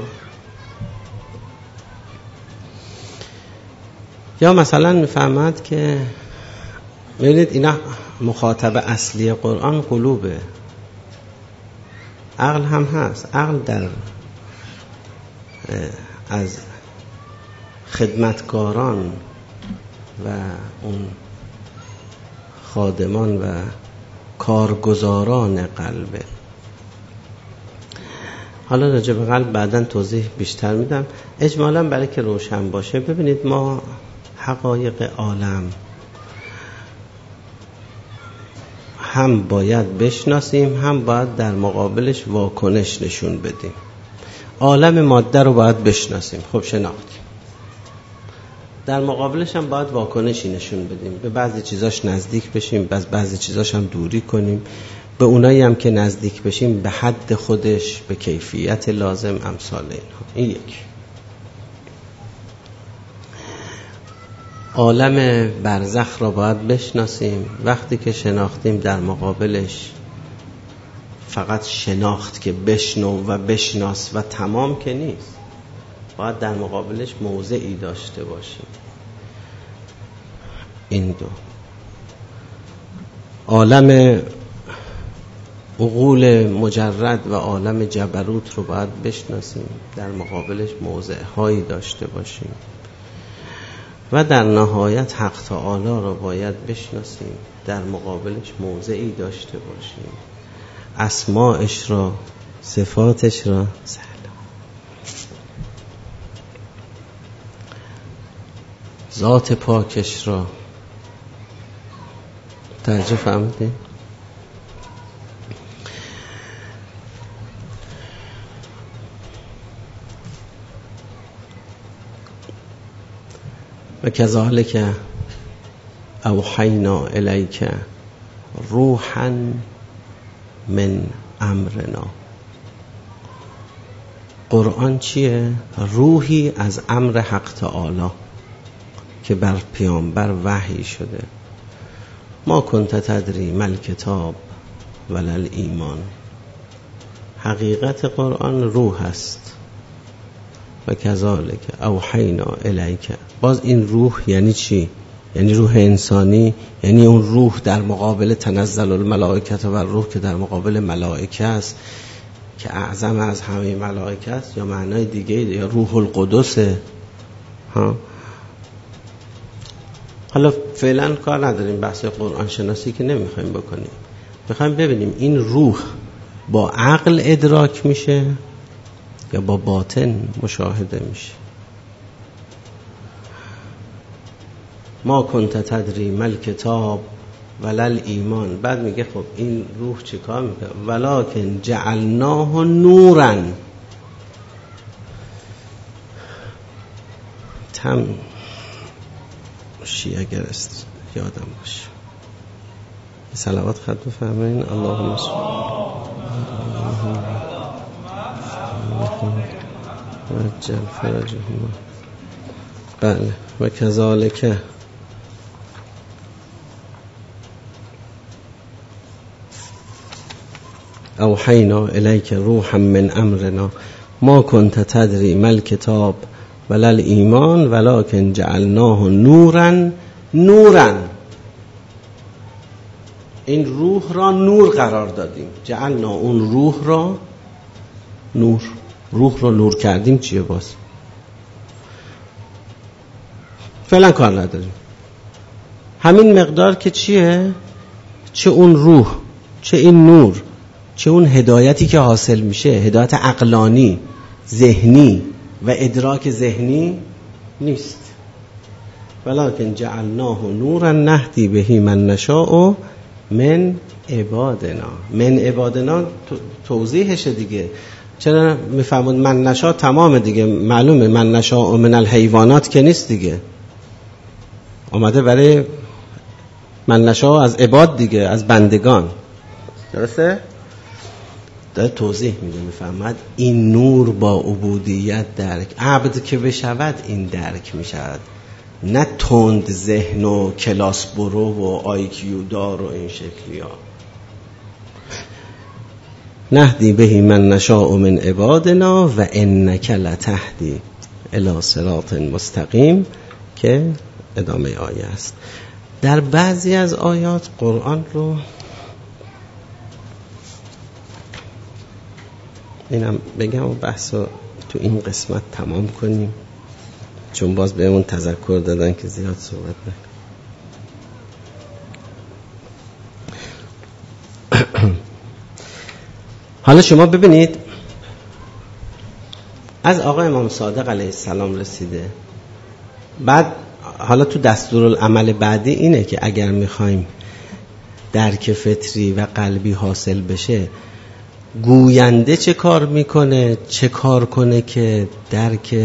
یا مثلا میفهمد که ببینید اینا مخاطب اصلی قرآن قلوبه. عقل هم هست. عقل در از خدمتکاران و اون خادمان و کارگزاران قلبه. حالا راجع به قلب بعداً توضیح بیشتر میدم. اجمالاً برای که روشن باشه، ببینید ما حقایق عالم هم باید بشناسیم، هم باید در مقابلش واکنش نشون بدیم. عالم ماده رو باید بشناسیم، خب شناختیم. در مقابلش هم باید واکنشی نشون بدیم، به بعضی چیزاش نزدیک بشیم، بعضی چیزاش هم دوری کنیم. به اونایی هم که نزدیک بشیم به حد خودش، به کیفیت لازم، امثال اینها. این یک. عالم برزخ را باید بشناسیم. وقتی که شناختیم در مقابلش فقط شناخت که بشنو و بشناس و تمام که نیست، باید در مقابلش موضعی داشته باشیم. این دو. عالم عقول مجرد و عالم جبروت رو باید بشناسیم، در مقابلش موضعهایی داشته باشیم. و در نهایت حق تعالی رو باید بشناسیم، در مقابلش موضعی داشته باشیم. اسماءش را، صفاتش را، ذات پاکش را. توجه فهمیدید؟ و کذالک اوحینا الیک روحا من امرنا. قرآن چیه؟ روحی از امر حق تعالی که بر پیامبر وحی شده. ما کنت تدری مل کتاب ولل ایمان. حقیقت قرآن روح است. و کذالک اوحینا الیک. باز این روح یعنی چی؟ یعنی روح انسانی، یعنی اون روح در مقابل تنزل الملائکه و روح که در مقابل ملائکه است که اعظم از همه ملائکه است، یا معنای دیگه، یا روح القدس. ها، حالا فعلا کار نداریم، بحث قرآن شناسی که نمیخوایم بکنیم. میخوایم ببینیم این روح با عقل ادراک میشه یا با باطن مشاهده میشه. ما کنت تدری مل کتاب ولل ایمان. بعد میگه خب این روح چه کار میکنه؟ ولکن جعلناه نورا. تم شیعه گرست یادم باشه. صلوات خط بفرمایین. اللهم صل عجل فرجهما. بله. و کذالک اوحینا الیک روحا من امرنا ما کنت تدری مل کتاب ولل ایمان ولکن جعلناه نورا. نورا، این روح را نور قرار دادیم. جعلنا، اون روح را نور. روح را نور کردیم. چیه باز؟ فعلا کار نداریم. همین مقدار که چیه؟ چه اون روح، چه این نور، چه اون هدایتی که حاصل میشه، هدایت عقلانی، ذهنی و ادراک ذهنی نیست. ولکن جعلناه نورا نهدی بهی من نشاء من عبادنا. من عبادنا توضیحشه دیگه. چرا میفهمون من نشاء؟ تمام دیگه معلومه. من نشاء من الحیوانات که نیست دیگه، آمده برای من نشاء از عباد دیگه، از بندگان. درسته؟ داره توضیح میده. میفهمد این نور با عبودیت درک. عبد که بشود این درک میشود، نه تند ذهن و کلاس برو و آیکیو دار و این شکلی ها. نهدی بهی من نشاء من عبادنا و انک لتهدی الی صراط مستقیم که ادامه آیه است. در بعضی از آیات قرآن رو، اینم بگم و بحث رو تو این قسمت تمام کنیم، چون باز بهمون تذکر دادن که زیاد صحبت نکنیم. حالا شما ببینید از آقا امام صادق علیه السلام رسیده. بعد حالا تو دستورالعمل بعدی اینه که اگر میخوایم درک فطری و قلبی حاصل بشه، گوینده چه کار میکنه، چه کار کنه که درک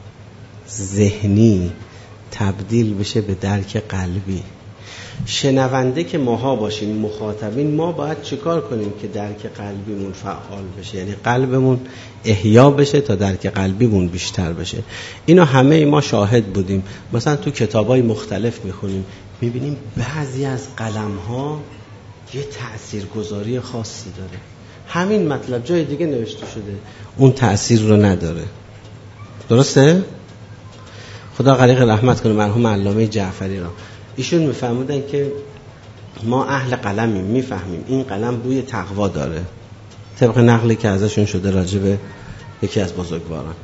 ذهنی تبدیل بشه به درک قلبی. شنونده که ماها باشیم، مخاطبین، ما باید چه کار کنیم که درک قلبیمون فعال بشه، یعنی قلبمون احیا بشه تا درک قلبیمون بیشتر بشه. اینو همه ما شاهد بودیم. مثلا تو کتابای مختلف میخونیم، میبینیم بعضی از قلم‌ها یه تأثیرگذاری خاصی داره، همین مطلب جای دیگه نوشته شده اون تأثیر رو نداره. درسته؟ خدا غریق رحمت کنه مرحوم علامه جعفری را. ایشون میفهمودن که ما اهل قلمیم، میفهمیم این قلم بوی تقوا داره، طبق نقلی که ازشون شده راجب یکی از بزرگواران.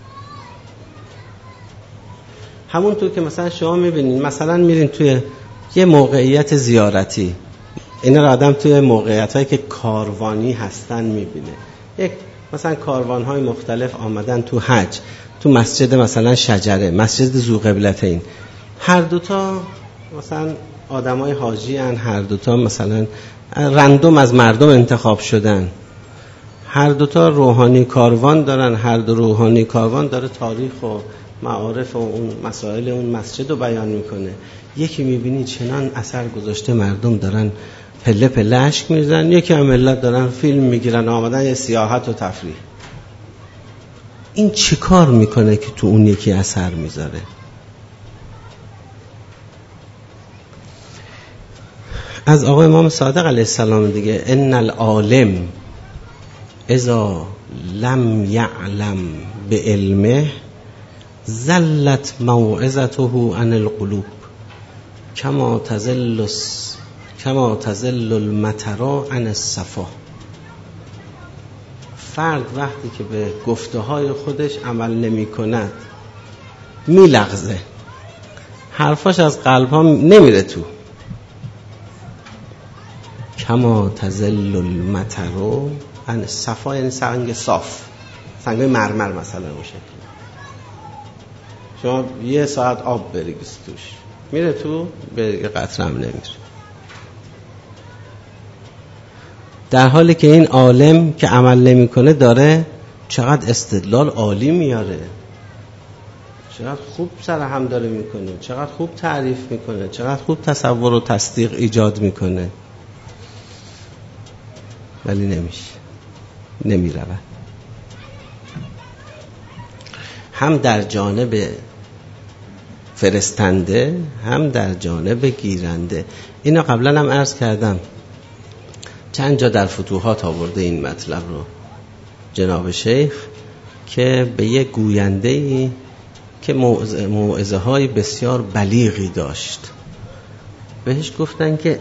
همونطور که مثلا شما میبینید، مثلا میرین توی یه موقعیت زیارتی، اینا رو آدم توی موقعیت‌هایی که کاروانی هستن میبینه. یک مثلا کاروان‌های مختلف آمدن تو حج، تو مسجد مثلا شجره، مسجد ذوالقبلتین، هر دوتا مثلا آدمای حاجی هن، هر دوتا مثلا رندوم از مردم انتخاب شدن، هر دوتا روحانی کاروان دارن، هر دو روحانی کاروان داره تاریخ و معارف و اون مسائل اون مسجد رو بیان میکنه. یکی میبینی چنان اثر گذاشته، مردم دارن پله پله اشک میزنن، یکی هم ملت دارن فیلم میگیرن، آمدن یه سیاحت و تفریح. این چه کار میکنه که تو اون یکی اثر میذاره؟ از آقای امام صادق علیه السلام دیگه، ان العالم اذا لم یعلم بعلمه زلت موعظته عن القلوب کما تزل المطر عن الصفا. فرد وقتی که به گفته های خودش عمل نمی کند میلغزه، حرفاش از قلب ها نمیره تو. کما تزل المطر عن الصفا، یعنی سنگ صاف، سنگ مرمر مثلا اون شکل. شما یه ساعت آب بریز توش، میره تو، به قطره هم نمیره. در حالی که این عالم که عمل نمیکنه داره چقدر استدلال عالی میاره، چقدر خوب سر هم داره میکنه، چقدر خوب تعریف میکنه، چقدر خوب تصور و تصدیق ایجاد میکنه، ولی نمیشه، نمیرود. هم در جانب فرستنده هم در جانب گیرنده. اینا قبلا هم عرض کردم، چند جا در فتوحات آورده این مطلب رو جناب شیخ، که به یک گوینده‌ای که موعظه های بسیار بلیغی داشت، بهش گفتن که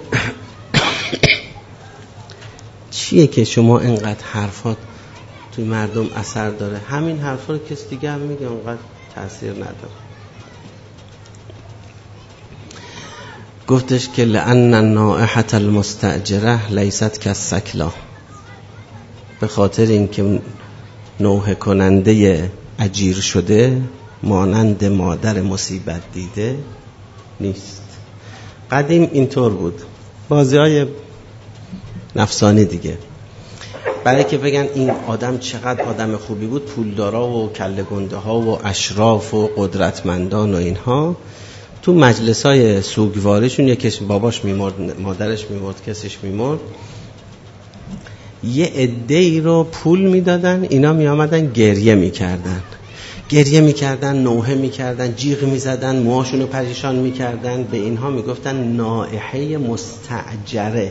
چیه که شما اینقدر حرفات توی مردم اثر داره؟ همین حرفا رو کس دیگه هم میگه اونقدر تأثیر نداره. گفتش که لأن النائحة المستأجرة لیست کالسکلا، به خاطر اینکه نوحه کننده اجیر شده مانند مادر مصیبت دیده نیست. قدیم اینطور بود، بازی‌های نفسانی دیگه، برای که بگن این آدم چقدر آدم خوبی بود، پولدارا و کله گنده ها و اشراف و قدرتمندان و اینها تو مجلسای سوگواریشون، یکیش باباش میمرد، مادرش میمرد، کسیش میمرد، یه عده‌ای رو پول میدادن، اینا میآمدن گریه میکردن، نوحه میکردن، جیغ میزدن، موهاشون رو پریشان میکردن. به اینها میگفتن نائحه مستأجره.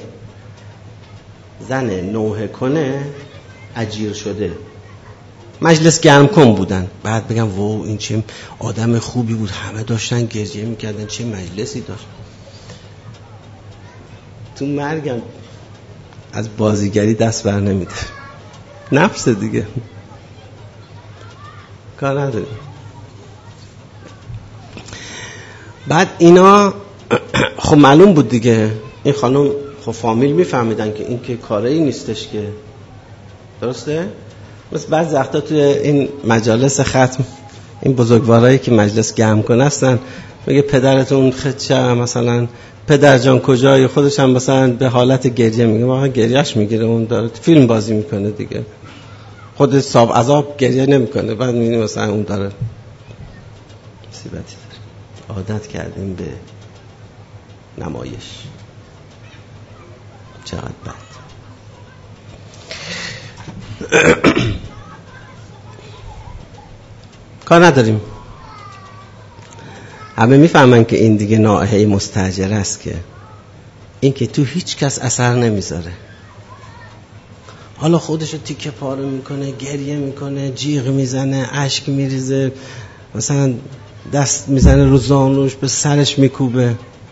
زن نوحه کنه اجیر شده. مجلس گرم کن بودن، بعد بگم واو این چه آدم خوبی بود، همه داشتن گریه میکردن، چه مجلسی داشت. تو مرگم از بازیگری دست بر نمیده، نفس دیگه کار نداره. بعد اینا خب معلوم بود دیگه، این خانم خب فامیل میفهمیدن که این که کاری نیستش که درسته؟ مثل بعض وقتا توی این مجالس ختم این بزرگوارایی که مجلس گرم کنه هستن، میگه پدرتون خدشه، مثلا پدر جان کجایی، خودش هم مثلا به حالت گریه میگه، واقعا گریهش میگیره، اون داره فیلم بازی میکنه دیگه، خود صاحب عذاب گریه نمیکنه، بعد میبینی مثلا اون داره مصیبتی داره. عادت کردیم به نمایش، چقدر بد. کار نداریم، همه میفهمن که این دیگه نائحه مستاجر است، که این که تو هیچ کس اثر نمیذاره، حالا خودشو تیکه پاره میکنه، گریه میکنه، جیغ میزنه، اشک میریزه، مثلا دست میزنه رو زانوش، به سرش میکوبه.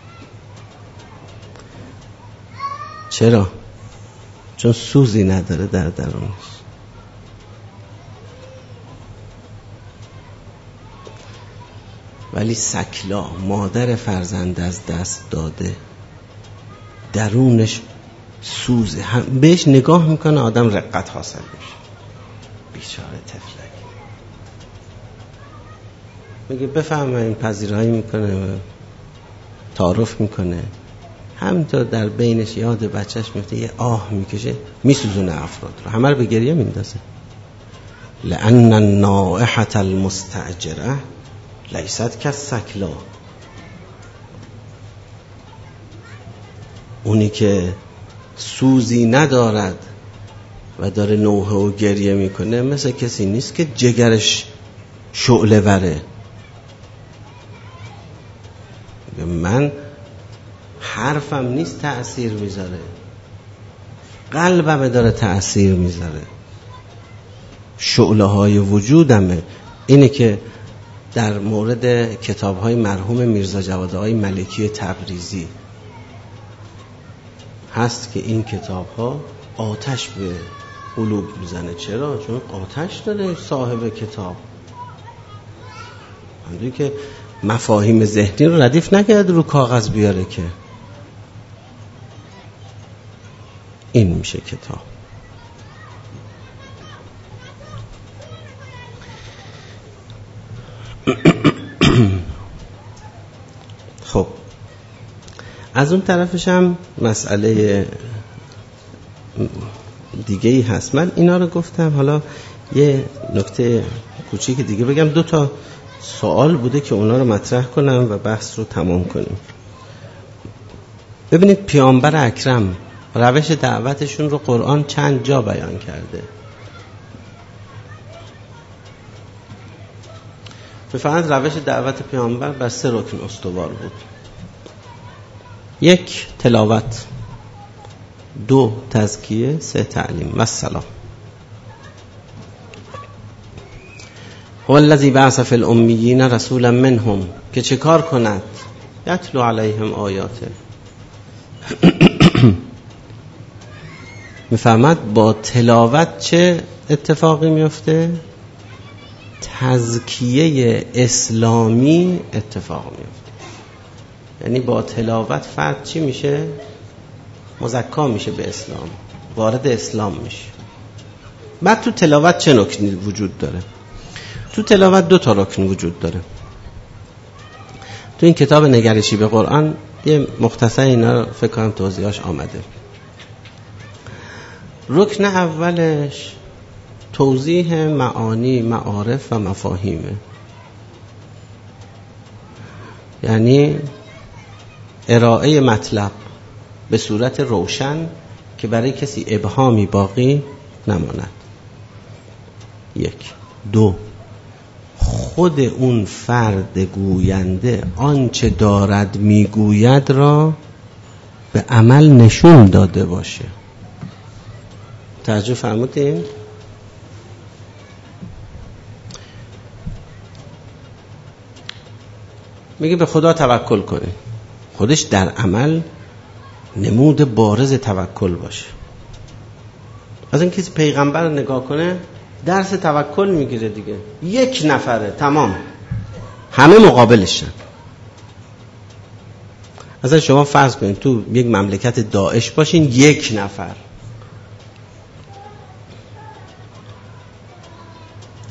چرا؟ چون سوزی نداره در درونش. ولی سکلا، مادر فرزند از دست داده، درونش سوزه، بهش نگاه میکنه آدم رقت حاصل میشه. بیچاره تفلک میگه بفهمه، این پذیرایی میکنه، تعارف میکنه، همینطور در بینش یاد بچهش میفته، یه آه میکشه، میسوزونه افراد رو، همه رو به گریه میندازه. لأن النائحة المستأجرة لیست کالسکلا، اونی که سوزی ندارد و داره نوحه و گریه میکنه مثل کسی نیست که جگرش شعله وره. من حرفم نیست تأثیر میذاره، قلبم داره تأثیر میذاره، شعله های وجودمه. اینه که در مورد کتاب های مرحوم میرزا جواد آقای ملکی تبریزی هست که این کتاب ها آتش به قلوب میزنه. چرا؟ چون آتش داره صاحب کتاب، همونجوری که مفاهیم ذهنی رو ردیف نکرده رو کاغذ بیاره، که این میشه کتاب. خب از اون طرفش هم مسئله دیگه ای هست. من اینا رو گفتم، حالا یه نکته کوچیک دیگه بگم. 2 سوال بوده که اونا رو مطرح کنم و بحث رو تمام کنیم. ببینید پیامبر اکرم روش دعوتشون رو قرآن چند جا بیان کرده. بفرمایید روش دعوت پیامبر بر 3 رکن استوار بود. 1 تلاوت، 2 تزکیه، 3 تعلیم و السلام. هو الذی بعث فی الامیین رسولا منهم، که چه کار کند؟ یتلو علیهم آیاته. میفهمد با تلاوت چه اتفاقی میفته؟ تزکیه اسلامی اتفاق میفته. یعنی با تلاوت فرد چی میشه؟ مزکا میشه به اسلام، وارد اسلام میشه. بعد تو تلاوت چه نکتی وجود داره؟ تو تلاوت 2 رکن وجود داره. تو این کتاب نگرشی به قرآن یه مختصر اینا رو فکر کنم توضیحاش آمده. رکن اولش توضیح معانی، معارف و مفاهیمه. یعنی ارائه مطلب به صورت روشن که برای کسی ابهامی باقی نماند. 1. 2 خود اون فرد گوینده آنچه دارد میگوید را به عمل نشون داده باشه. توجه فرمودین؟ میگه به خدا توکل کنه، خودش در عمل نمود بارز توکل باشه. از این کسی پیغمبر رو نگاه کنه درس توکل میگیره دیگه. 1 نفره، تمام، همه مقابلشن. اصلا شما فرض کنید تو یک مملکت داعش باشین، 1 نفر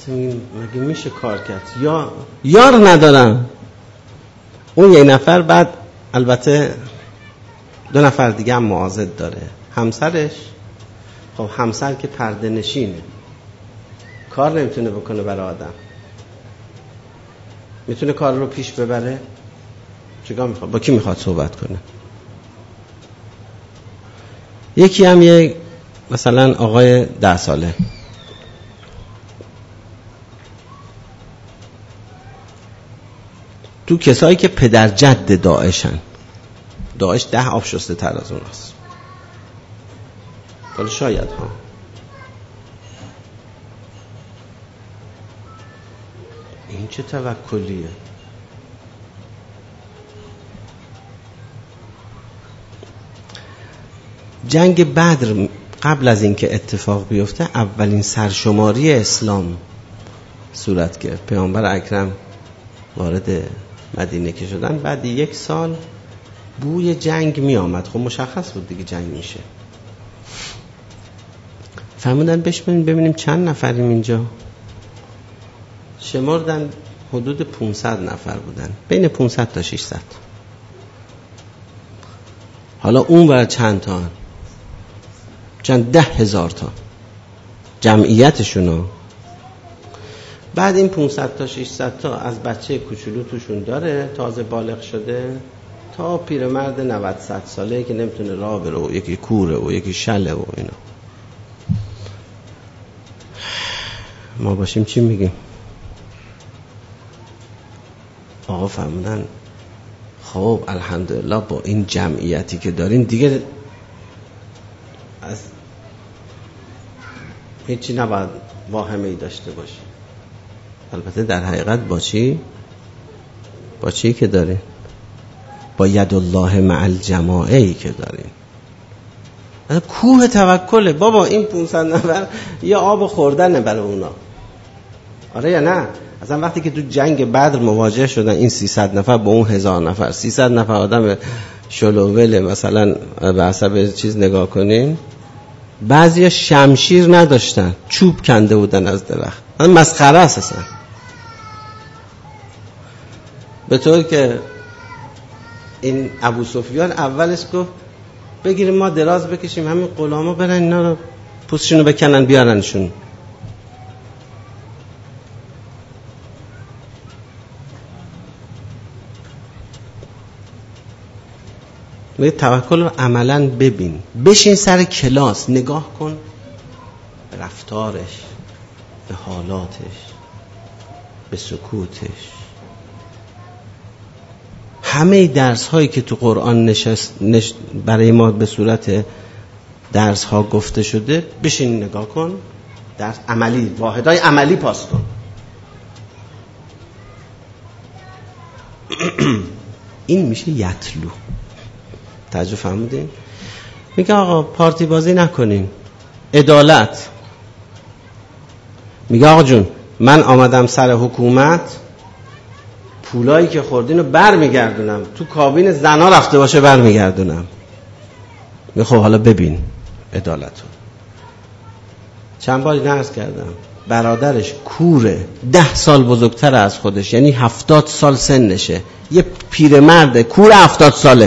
مگه میشه کار کرد؟ یار ندارم. اون یک نفر، بعد البته 2 نفر دیگه هم معاضد داره، همسرش. خب همسر که پرده نشینه، کار نمیتونه بکنه برای آدم. میتونه کار رو پیش ببره؟ چیکار میخواد؟ با کی میخواد صحبت کنه؟ یکی هم یک مثلا آقای 10 ساله تو کسایی که پدر جد داعشن، داعش 10 آب شسته تر از اون هست، ولی شاید ها. این چه توکلیه؟ جنگ بدر قبل از اینکه اتفاق بیفته اولین سرشماری اسلام صورت گرفت. پیامبر اکرم وارد مدینه که شدن، بعد 1 سال بوی جنگ می آمد. خب مشخص بود دیگه جنگ میشه. فرمودن بشماریم ببینیم چند نفریم اینجا. شمردن، حدود 500 نفر بودن، بین 500 تا 600. حالا اون ور چند تا؟ چند 10,000 تا جمعیتشونو. بعد این 500 تا 600 تا از بچه کوچولو توشون داره تازه بالغ شده تا پیرمرد 90 ساله که نمیتونه راه بره و یکی کوره و یکی شله و اینا. ما باشیم چی میگیم؟ آقا فرمودن خب الحمدلله با این جمعیتی که دارین دیگه از هیچی نباید واهمه‌ای داشته باشی. البته در حقیقت با چی که دارین؟ با ید الله مع الجماعه‌ای که دارین. کوه توکله بابا. این 500 نفر یه آب خوردنه برای اونا، آره یا نه؟ اصلا وقتی که تو جنگ بدر مواجه شدن این 300 نفر با اون 1000 نفر، 300 نفر آدم شلوول مثلا به حسب چیز نگاه کنین، بعضیا شمشیر نداشتن، چوب کنده بودن از درخت. مسخره است اصلا. به طور که این ابو سفیان اولش گفت بگیریم ما دراز بکشیم همین غلاما برن اینا رو پوستشونو بکنن بیارنشون. میگه توکل رو عملاً ببین، بشین سر کلاس نگاه کن به رفتارش، به حالاتش، به سکوتش. همه درس هایی که تو قرآن برای ما به صورت درس ها گفته شده بشین نگاه کن، درس عملی، واحدهای عملی پاس کن. این میشه یتلو. توجه فرمودین؟ میگه آقا پارتی بازی نکنین، عدالت. میگه آقا جون من آمدم سر حکومت، پولایی که خوردین رو بر میگردونم، تو کابین زنا رفته باشه بر میگردونم. میگه خب حالا ببین عدالتو. چند باری نرس کردم برادرش کوره، 10 سال بزرگتر از خودش، یعنی 70 سال سنشه، یه پیرمرد کور 70 ساله.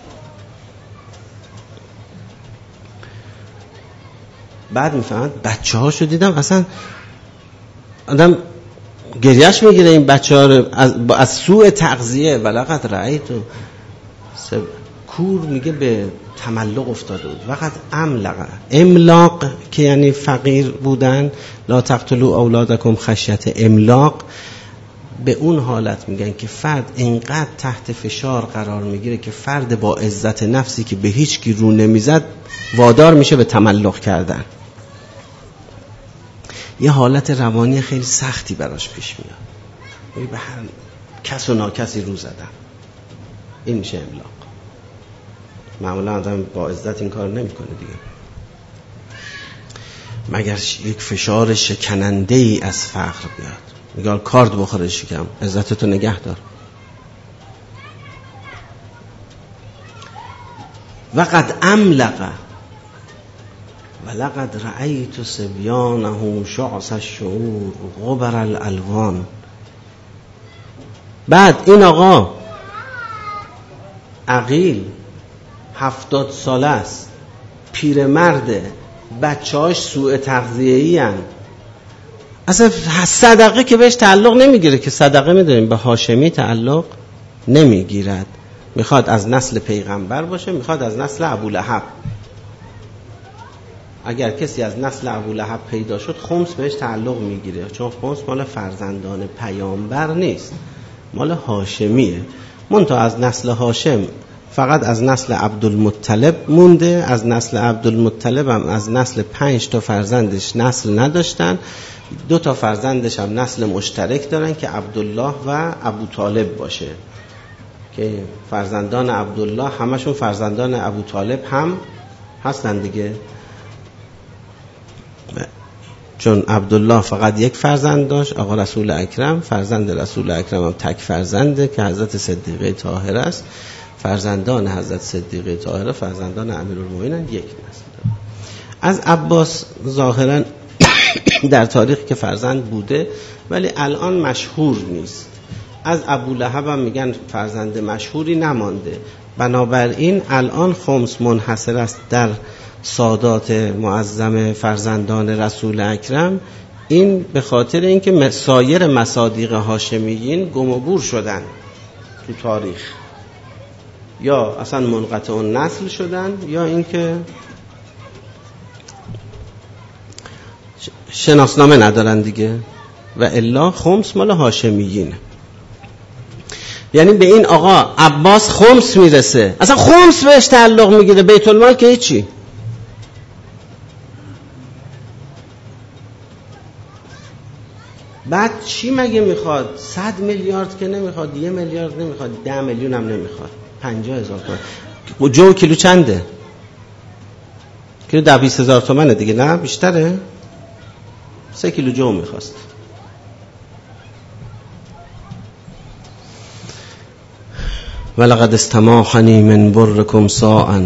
بعد میفهمد بچه هاشو دیدم اصلا آدم گریهش میگیره این بچه ها رو از سوء تغذیه. ولقد رأیتو کور میگه به تملق افتاده بود. وقت املاق که یعنی فقیر بودن، لا تقتلوا اولادکم خشیت املاق، به اون حالت میگن که فرد اینقدر تحت فشار قرار میگیره که فرد با عزت نفسی که به هیچ کی رو نمیزد وادار میشه به تملق کردن. یه حالت روانی خیلی سختی براش پیش میاد، به هر کس و ناکسی رو زدن. این میشه املاق. معمولا آدم با عزت این کار نمیکنه دیگه، مگر یک فشار شکننده ای از فقر بیاد. میگه کارد بخوره شکم، عزتتو نگه دار. وقد املق ولقد رأیت صبیانه شعث الشعور غبر الالوان. بعد این آقا عقیل 70 ساله است، پیرمرده، بچه‌هاش سوء تغذیه‌ای ان، اصلا صدقه که بهش تعلق نمیگیره، که صدقه میدونیم به هاشمی تعلق نمیگیرد، میخواد از نسل پیغمبر باشه، میخواد از نسل ابولهب. اگر کسی از نسل ابولهب پیدا شد خمس بهش تعلق میگیره، چون خمس مال فرزندان پیامبر نیست، مال هاشمیه. منتها از نسل هاشم فقط از نسل عبدالمطلب مونده. از نسل عبدالمطلب هم از نسل 5 تا فرزندش نسل نداشتن، 2 تا فرزندش هم نسل مشترک دارن که عبدالله و ابو طالب باشه، که فرزندان عبدالله همشون فرزندان ابو طالب هم هستن دیگه، چون عبدالله فقط یک فرزند داشت، آقا رسول اکرم فرزند رسول اکرم هم تک فرزنده که حضرت صدیقه طاهره است. فرزندان حضرت صدیقه طاهره فرزندان امیرالمومنین یک نسل دارن. از عباس ظاهرا در تاریخ که فرزند بوده ولی الان مشهور نیست. از ابولهب هم میگن فرزند مشهوری نمانده. بنابراین الان خمس منحصر است در سادات معظم فرزندان رسول اکرم. این به خاطر اینکه سایر مصادیق هاشمیین گم و گور شدن تو تاریخ، یا اصلا منقطع النسل شدن، یا اینکه شناسنامه ندارن دیگه، و الا خمس مال هاشمیین. یعنی به این آقا عباس خمس میرسه، اصلا خمس بهش تعلق میگیره، بیت المال که هیچی. بعد چی مگه میخواد؟ 100 میلیارد که نمیخواد، 1 میلیارد نمیخواد، 10 میلیون هم نمیخواد، 50,000 تومان. جو کیلو چنده؟ کیلو 20,000 تومنه دیگه، نه بیشتره؟ 3 کیلو جو میخواست. ولقد استماحنی من برکم ساعا.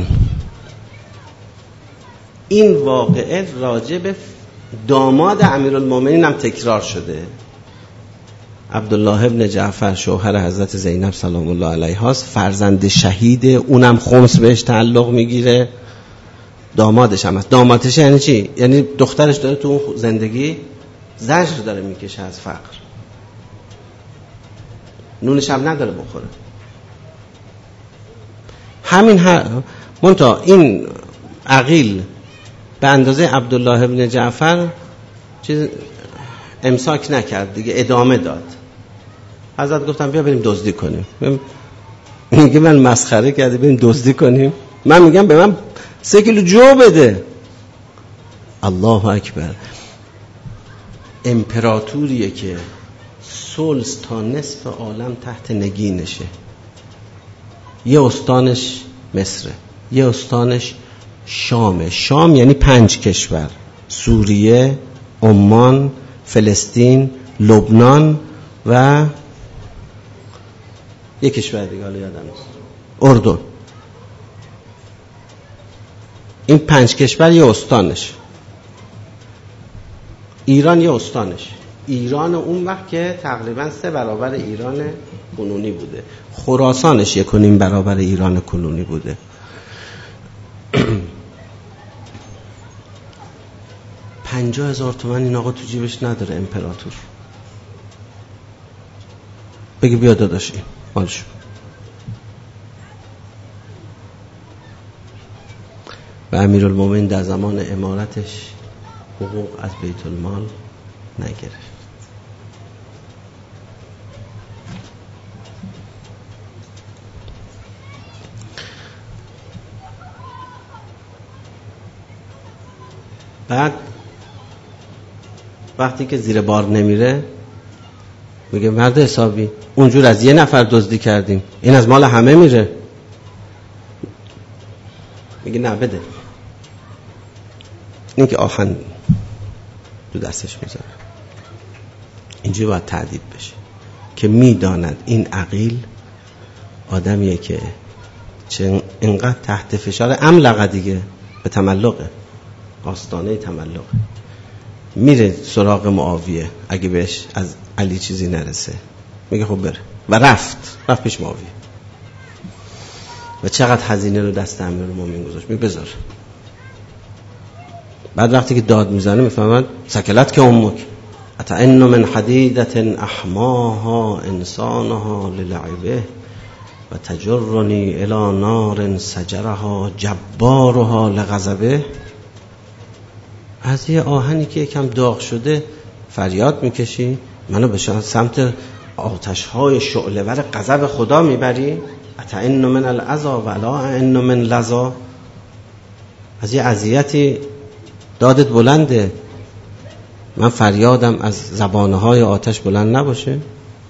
این واقعه راجع به داماد امیرالمومنین هم تکرار شده. عبدالله ابن جعفر شوهر حضرت زینب سلام الله علیها است، فرزند شهید، اونم خمس بهش تعلق میگیره. دامادش هم هست. دامادش یعنی چی؟ یعنی دخترش داره تو زندگی زجر داره میکشه از فقر، نونش هم نداره بخوره. همین منتها این عقیل به اندازه عبدالله ابن جعفر چیز امساک نکرد دیگه، ادامه داد. حضرت گفتم بیا بریم دزدی کنیم. میگه من مسخره کردی بریم دزدی کنیم؟ من میگم به من 3 کیلو جو بده. الله اکبر. امپراتوریه که ثلث تا نصف عالم تحت نگینشه. یه استانش مصره، یه استانش شامه. شام یعنی 5 کشور: سوریه، عمان، فلسطین، لبنان و یک کشور دیگه حالا یادم نیست، اردن. این 5 کشور یه استانش. ایران یه استانش. ایران اون وقت که تقریبا 3 برابر ایران کنونی بوده. خراسانش 1.5 برابر ایران کنونی بوده. 50,000 تومان این آقا تو جیبش نداره امپراتور. بگی بیا داداش این مالشو. و امیرالمومنین در زمان امارتش حقوق از بیت المال نگرفت. بعد وقتی که زیر بار نمیره میگه مرد حسابی اونجور از 1 نفر دزدی کردیم، این از مال همه میره. میگه نه بده. این که آهن دو دستش میذاره. اینجوری باید تعدیب بشه که میداند این عقیل آدمیه که چه اینقدر تحت فشار املقه دیگه، به تملقه. آستانه تملق. میره سراغ معاویه اگه بهش از علی چیزی نرسه، میگه خب بره، و رفت پیش معاویه و چقدر هزینه رو دست امیرالمومنین گذاشت، میگه بذار. بعد وقتی که داد میزنه میفهمن سکلت که امک اتئن من حدیدت احماها انسانها للعبه و تجرنی الی نار سجرها جبارها لغضبه. از یه آهنی که یکم داغ شده فریاد میکشی، منو به سمت آتش‌های شعله‌ور غضب خدا میبری. اتئن من العذا ولا ان من لظا. از یه اذیتی دادت بلنده، من فریادم از زبانهای آتش بلند نباشه.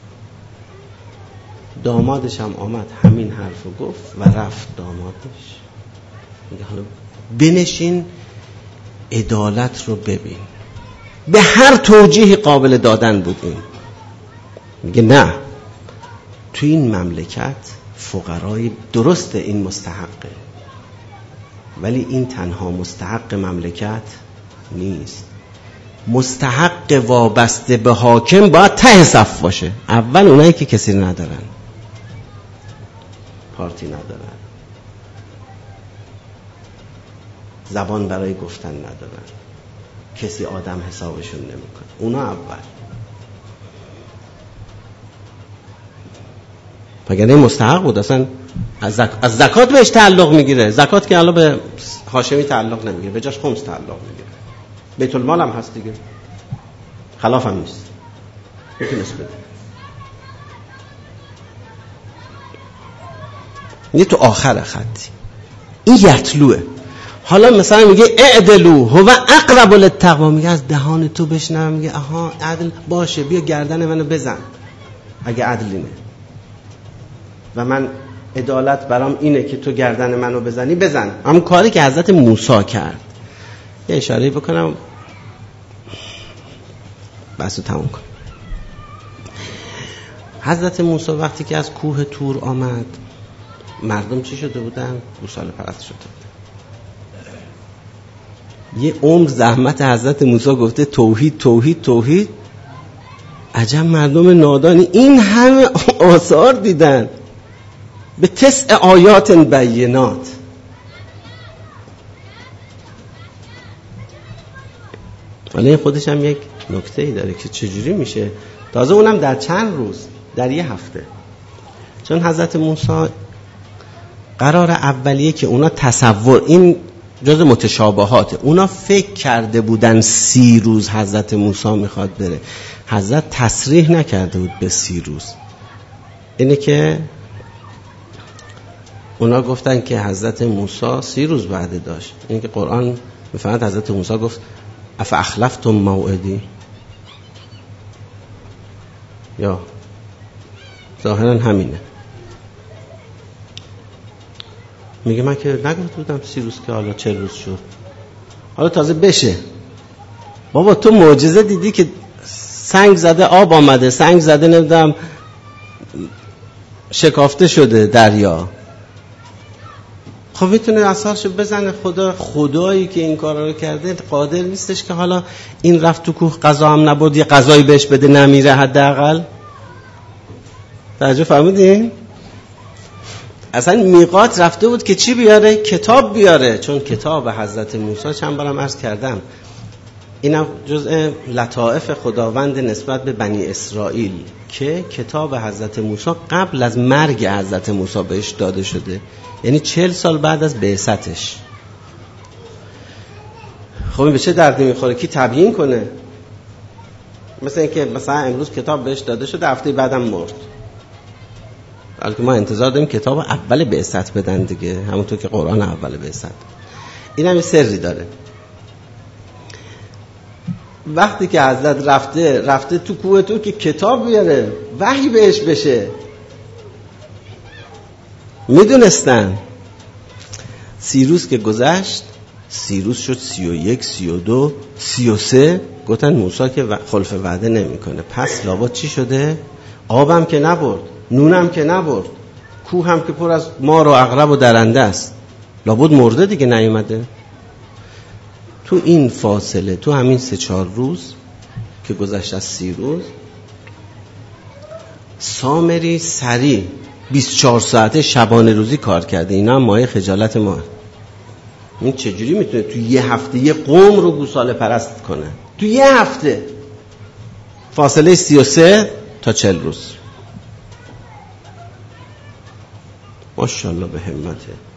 دامادش هم آمد همین حرفو گفت و رفت دامادش. میگه حالا بنشین عدالت رو ببین، به هر توجیهی قابل دادن بود این. میگه نه، تو این مملکت فقرای درسته این مستحقه، ولی این تنها مستحق مملکت نیست. مستحق وابسته به حاکم باید ته صف باشه. اول اونایی که کسی ندارن، پارتی ندارن، زبان برای گفتن ندارن، کسی آدم حسابشون نمیکنه، اونا اول. وگرنه مستحق بود. اصلا از زکات بهش تعلق میگیره. زکات که الان به هاشمی تعلق نمیگیره، به جاش خمس تعلق میگیره. بیت المال هم هست دیگه، خلاف هم نیست، میتونست بده. یه تو آخر خطی این یتلوه. حالا مثلا میگه اعدلو هو اقرب للتقوا، میگه از دهان تو بشنوم، میگه آها عدل باشه، بیا گردن منو بزن اگه عدل اینه و من عدالت برام اینه که تو گردن منو بزنی، بزن. همون کاری که حضرت موسی کرد. یه اشاره بکنم بحثو تموم کنم. حضرت موسی وقتی که از کوه طور آمد، مردم چی شده بودن؟ گوساله پرست شده بودن. یه عمر زحمت حضرت موسی گفته توحید توحید توحید. عجب مردم نادانی این همه آثار دیدن به 9 آیات بینات. ولی خودش هم یک نکته‌ای داره که چجوری میشه، تازه اونم در چند روز، در یه هفته. چون حضرت موسی قرار اولیه که اونا تصور، این جز متشابهاته، اونا فکر کرده بودن 30 روز حضرت موسی میخواد بره. حضرت تصریح نکرده بود به 30 روز. اینه که اونا گفتن که حضرت موسی 30 روز بعد داشت. اینه که قرآن میفهمد حضرت موسی گفت افاخلفتم موعدی، یا ظاهرا همینه. میگه من که نگفته بودم 30 روز که حالا 40 روز شد، حالا تازه بشه. بابا تو معجزه دیدی که سنگ زده آب آمده، سنگ زده نمیدونم شکافته شده دریا. خب میتونه اثرشو بزنه. خدایی که این کارا رو کرده قادر نیستش که حالا این رفت تو کوه غذا هم نبرد یه غذایی بهش بده نمیره حداقل؟ توجه فرمودین؟ اصلا میقات رفته بود که چی بیاره؟ کتاب بیاره. چون کتاب حضرت موسی چند بارم عرض کردم اینم جزء لطائف خداوند نسبت به بنی اسرائیل که کتاب حضرت موسی قبل از مرگ حضرت موسی بهش داده شده، یعنی 40 سال بعد از بعثتش. خب این به چه دردی میخوره؟ کی تبیین کنه؟ مثلا اینکه مثلا امروز کتاب بهش داده شده، هفته بعدم مرد. بلکه ما انتظار داریم کتاب اول بعثت بدن دیگه، همونطور که قرآن اول بعثت. این هم یه سری داره. وقتی که حضرت رفته تو کوه طور که کتاب بیاره، وحی بهش بشه، میدونستن 30 روز که گذشت، 30 روز شد 31 32 33. گفتن موسی که خلف وعده نمیکنه، پس لابد چی شده؟ آبم که نبرد، نونم که نبرد، کوه هم که پر از مار و عقرب و درنده است، لابد مرده دیگه نیومده. تو این فاصله، تو همین 3-4 روز که گذشت از 30 روز، سامری سریع 24 ساعته شبانه روزی کار کرده. اینا هم مایه خجالت ما. این چجوری میتونه تو یه هفته یه قوم رو گوساله پرست کنه؟ تو یه هفته، فاصله 33 تا 40 روز. ماشاءالله به همت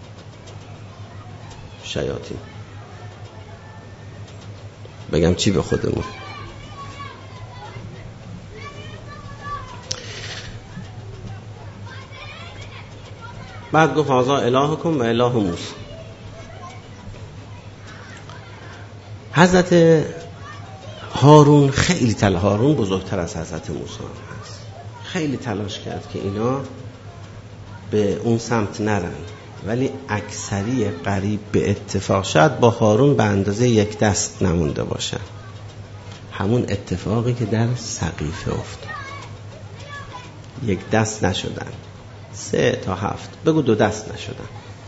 شیاطین. بگم چی به خودمون؟ بعد گفت هذا الهکم و اله موسی. حضرت هارون خیلی هارون بزرگتر از حضرت موسی هست. خیلی تلاش کرد که اینا به اون سمت نرن، ولی اکثری قریب به اتفاق، شاید با هارون به اندازه 1 دست نمونده باشن. همون اتفاقی که در سقیفه افتاد. 1 دست نشدن، 3 تا 7، بگو 2 دست نشدن.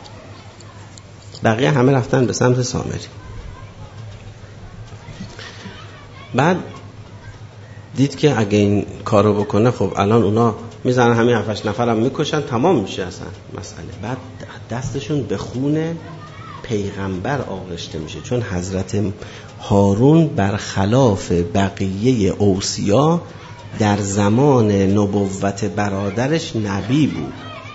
بقیه همه رفتن به سمت سامری. بعد دید که اگه این کارو بکنه، خب الان اونا میزنن همین 7-8 نفرم میکشن، تمام میشه اصلا مسئله. بعد دستشون به خون پیغمبر آغشته میشه، چون حضرت هارون برخلاف بقیه اوصیا در زمان نبوت برادرش نبی بود.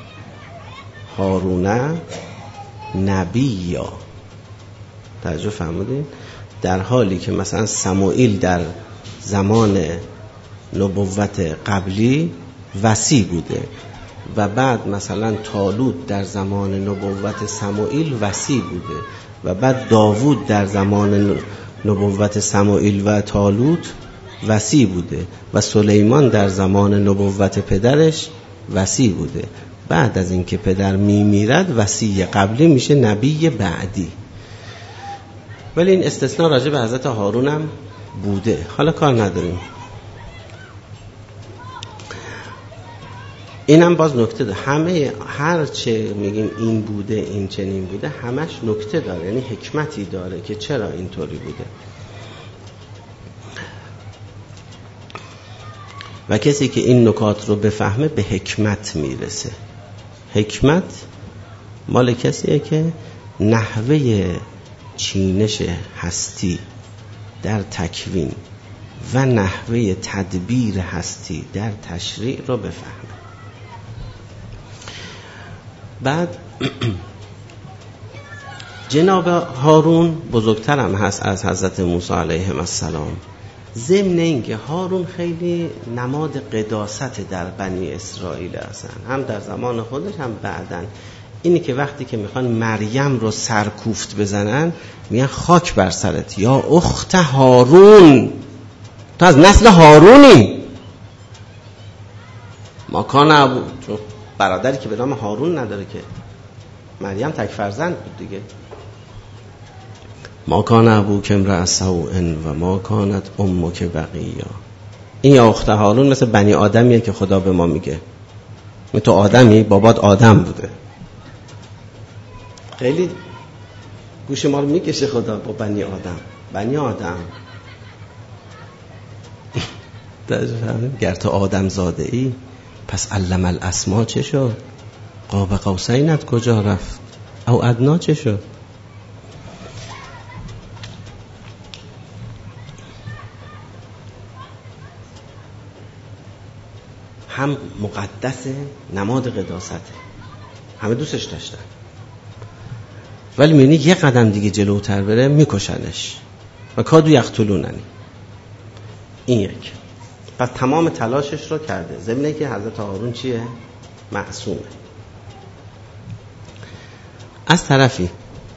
هارون نبی، یا توجه فرمودین؟ در حالی که مثلا سموئیل در زمان نبوت قبلی وصی بوده و بعد مثلا طالوت در زمان نبوت سموئیل وصی بوده و بعد داوود در زمان نبوت سموئیل و طالوت وصی بوده و سلیمان در زمان نبوت پدرش وصی بوده. بعد از اینکه پدر میمیرد وصی قبلی میشه نبی بعدی. ولی این استثناء راجع به حضرت هارون هم بوده. حالا کار نداریم. اینم باز نکته داره. همه هر چه میگیم این بوده، این چنین بوده، همش نکته داره، یعنی حکمتی داره که چرا اینطوری بوده. و کسی که این نکات رو بفهمه به حکمت میرسه. حکمت مال کسیه که نحوه چینش هستی در تکوین و نحوه تدبیر هستی در تشریع رو بفهمه. بعد جناب هارون بزرگتر هم هست از حضرت موسی علیه السلام. ضمن اینکه هارون خیلی نماد قداست در بنی اسرائیل هستن، هم در زمان خودش هم بعدن. اینی که وقتی که میخوان مریم رو سرکوفت بزنن میگن خاک بر سرت یا اخت هارون، تو از نسل هارونی. ما کان ابو، چون برادری که به نام هارون نداره که، مریم تک فرزند بود دیگه. ما کان ابو که امرأ سوء و ما کانت امک بغیا. این یا اخت هارون مثل بنی آدمیه که خدا به ما میگه تو آدمی، بابات آدم بوده. خیلی گوش ما رو میکشه خدا با بنی آدم. بنی آدم گر تو آدم زاده ای پس علم الاسما چه شد؟ قاب قوسینت کجا رفت؟ او ادنا چه شد؟ هم مقدسه، نماد قداسته، همه دوستش داشتن، ولی میبینی یه قدم دیگه جلوتر بره میکشنش و کادو یقتلوننی. این یک. پس تمام تلاشش رو کرده، ضمن که حضرت هارون چیه؟ معصومه. از طرفی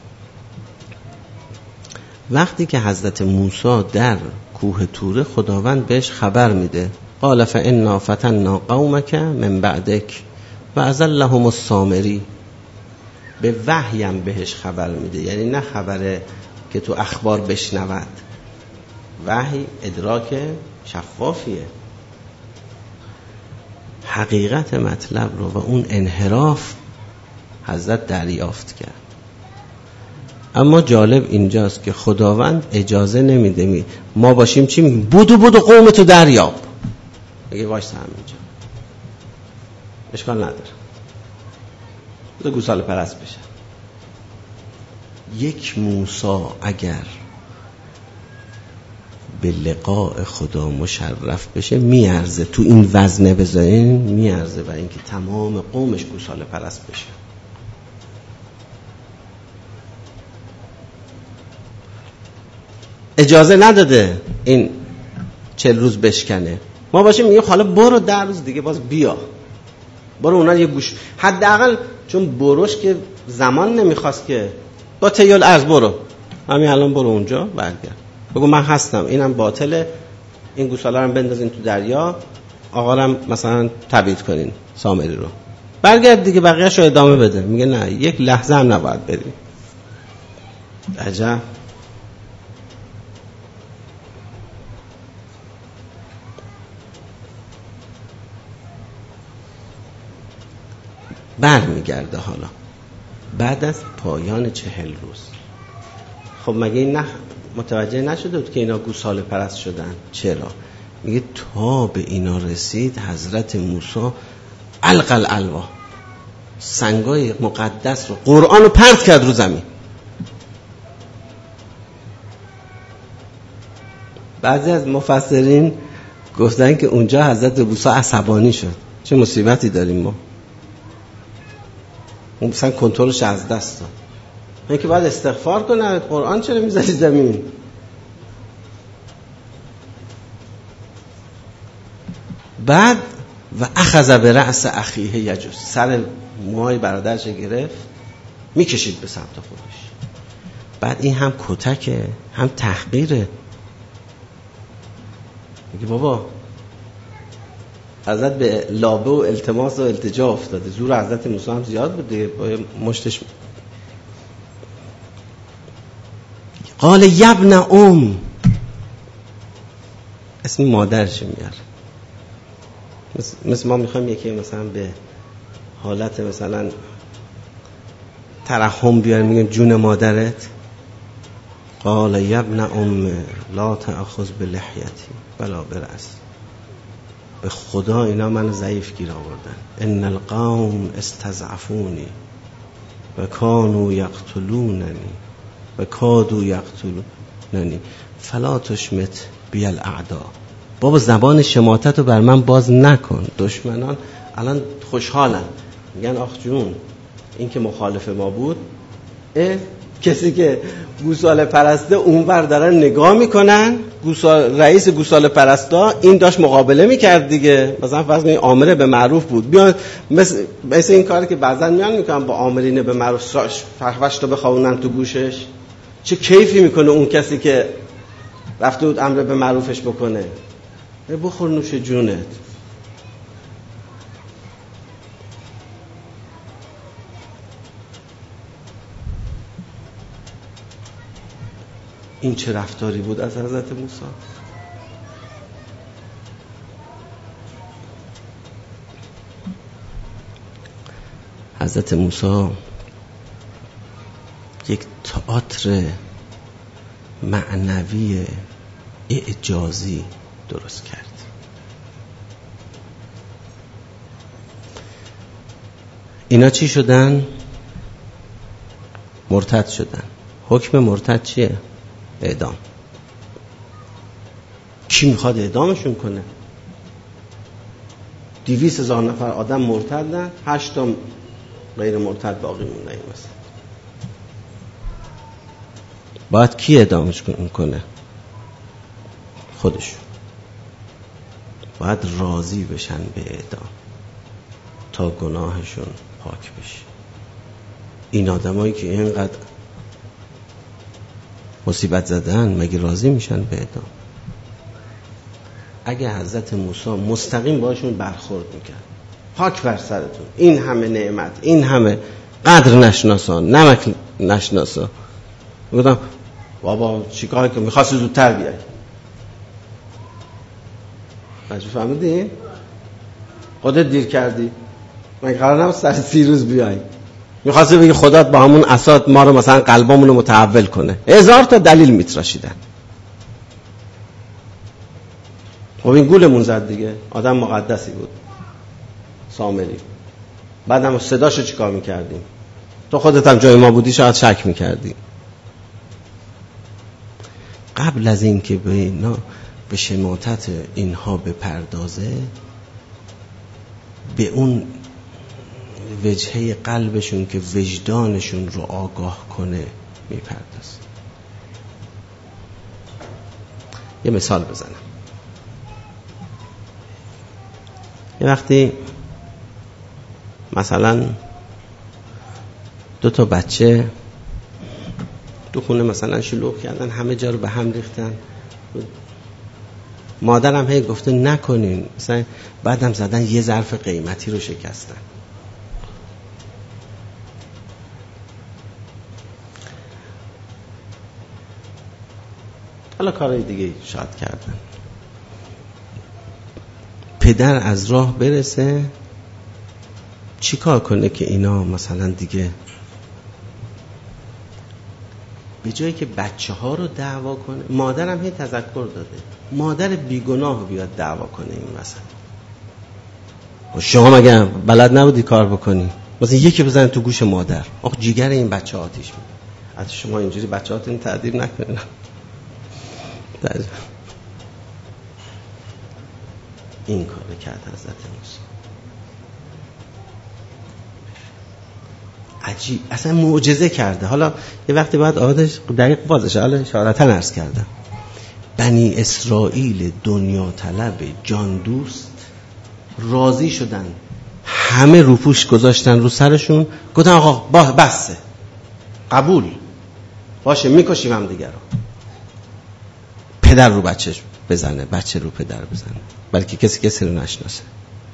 وقتی که حضرت موسی در کوه طور، خداوند بهش خبر میده قال فانا فتنا قومک من بعدک و اضلهم السامری. به وحیم بهش خبر میده، یعنی نه خبره که تو اخبار بشنود، وحی ادراک شفافیه، حقیقت مطلب رو و اون انحراف حضرت دریافت کرد. اما جالب اینجاست که خداوند اجازه نمیده ما باشیم چی میگیم؟ بودو قومتو دریاب. میگه وایسا همینجا، اشکال نداره، بودو گوساله پرست بشه. یک موسی اگر به لقاء خدا مشرف بشه میارزه تو این وزنه بذارین، میارزه برای اینکه تمام قومش گوساله پرست بشه. اجازه نداده این 40 روز بشکنه. ما باشیم میگه حالا برو 10 روز دیگه باز بیا، برو اونا یه گوش، حداقل چون بروش که زمان نمیخواست که با تیل ارز برو همین الان برو اونجا برگرد بگو من هستم، اینم باطله، این گوساله رو بندازین تو دریا، آقا رو مثلا تبعید کنین سامری رو، برگرد دیگه بقیه‌اش رو ادامه بده. میگه نه، یک لحظه هم نباید بریم. عجب. برمیگرده حالا بعد از پایان 40 روز. خب مگه این نه متوجه نشده بود که اینا گوساله پرست شدن؟ چرا؟ میگه تا به اینا رسید حضرت موسی القل الوا، سنگای مقدس رو، قرآن رو پرت کرد رو زمین. بعضی از مفسرین گفتن که اونجا حضرت موسی عصبانی شد، چه مصیبتی داریم ما، اون مثلا کنترلش از دست داد. این که باید استغفار کنه، قرآن چرا میذاری زمین؟ بعد و اخذ برأس اخیه یجوز، سر موهای برادرش گرفت میکشید به سمت خودش. بعد این هم کتکه هم تحقیره. میگه بابا حضرت به لابه و التماس و التجا افتاده، زور حضرت موسی هم زیاد بوده، با مشتش. قال یبن اسم مادرش میاره. مثل ما میخوایم یکی مثلا به حالت مثلا ترحم بیاریم، میگیم جون مادرت. قال یبن لا تأخذ بلحیتی ولا برأس. به خدا اینا من ضعیف گیر آوردن. ان القوم استضعفونی و کانوا یقتلوننی و کادوا یقتلوننی فلا تشمت بی الاعداء. بابا زبان شماتت رو بر من باز نکن. دشمنان الان خوشحالن، میگن آخ جون این که مخالف ما بود، کسی که گوساله پرسته اونور دارن نگاه میکنن، رئیس گوساله پرستا این داشت مقابله میکرد دیگه، مثلا فرض کنید آمر به معروف بود، بیان مثل این کاری که بعضا میان میکنن با آمرین به معروف فحوش رو بخوونن تو گوشش. چه کیفی میکنه اون کسی که رفته بود امر به معروفش بکنه. بخور نوش جونت. این چه رفتاری بود از حضرت موسی؟ حضرت موسی یک تئاتر معنوی اعجازی درست کرد. اینا چی شدن؟ مرتد شدن. حکم مرتد چیه؟ اعدام. کی میخواد اعدامشون کنه؟ 200,000 نفر آدم مرتدن، 8 تا غیر مرتد باقی مونده. مثلا باید کی اعدامش کنه؟ خودشون. باید راضی بشن به اعدام تا گناهشون پاک بشه. این آدمایی که اینقدر مصیبت زدن مگه راضی میشن به اعدام؟ اگه حضرت موسی مستقیم باشون برخورد میکرد، پاک بر سرتون، این همه نعمت، این همه قدر نشناسان، نمک نشناسا، گفتم بابا چیکار که میخواستی زودتر بیای. مجبور فهمیدین؟ خودت دیر کردی، من قرار نبود سر 30 روز بیای. میخواسته بگه خدا با همون اساد ما رو مثلا قلبمون رو متحول کنه. 1000 تا دلیل میتراشیدن. خب این گولمون زد دیگه. آدم مقدسی بود سامری. بعدم صداشو چیکار میکردیم؟ تو خودت هم جای ما بودی شاید شک میکردی. قبل از این که به شماتت اینها بپردازه، به اون وجهه قلبشون که وجدانشون رو آگاه کنه میپردازه. یه مثال بزنم. یه وقتی مثلا 2 تا بچه تو خونه مثلا شلوغ کردن، همه جا رو به هم ریختن، مادرم هی گفته نکنین، مثلا بعدم زدن یه ظرف قیمتی رو شکستن. حالا کارهای دیگه شاید کردن. پدر از راه برسه چی کار کنه که اینا مثلا دیگه به جایی که بچه ها رو دعوا کنه، مادرم هی تذکر داده مادر بیگناه بیاد دعوا کنه این مثلا. شما مگه بلد نبودی کار بکنی؟ مثلا یکی بزنه تو گوش مادر، آخ جیگر این بچه آتیش میده. از شما اینجوری بچه هاتون تعدیب نکنین. این کار کرد حضرت موسی. عجیب، اصلا معجزه کرده. حالا یه وقتی باید آدش دقیق بازشه. حالا اشارتا عرض کردم بنی اسرائیل دنیا طلب جان دوست راضی شدن، همه روپوش گذاشتن رو سرشون، گفتن آقا بسه، قبول باشه، میکشیم هم دیگر رو. پدر رو بچهش بزنه، بچه رو پدر بزنه، بلکه کسی رو نشناسه.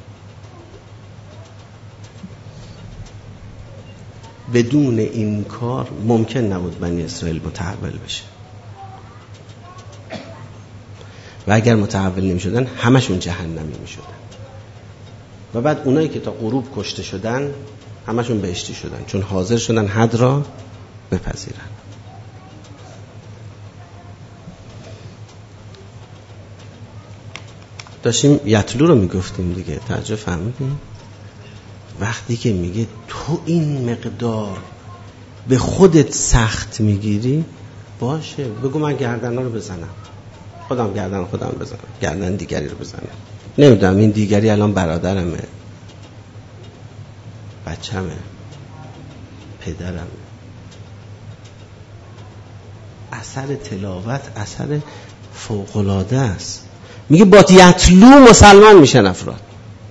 بدون این کار ممکن نبود بنی اسرائیل متحول بشه، و اگر متحول نمی شدن همشون جهنمی می شدن، و بعد اونایی که تا غروب کشته شدن همشون بهشتی شدن، چون حاضر شدن حد را بپذیرن. داشتیم یتلو رو میگفتیم دیگه، توجه فهمیدیم؟ وقتی که میگه تو این مقدار به خودت سخت میگیری، باشه بگو من گردن رو بزنم، خودم گردن بزنم، گردن دیگری رو بزنم. نمیدونم این دیگری الان برادرمه، بچه‌مه، پدرمه. اثر تلاوت اثر فوق‌العاده است. میگه با یتلو مسلمان میشن افراد.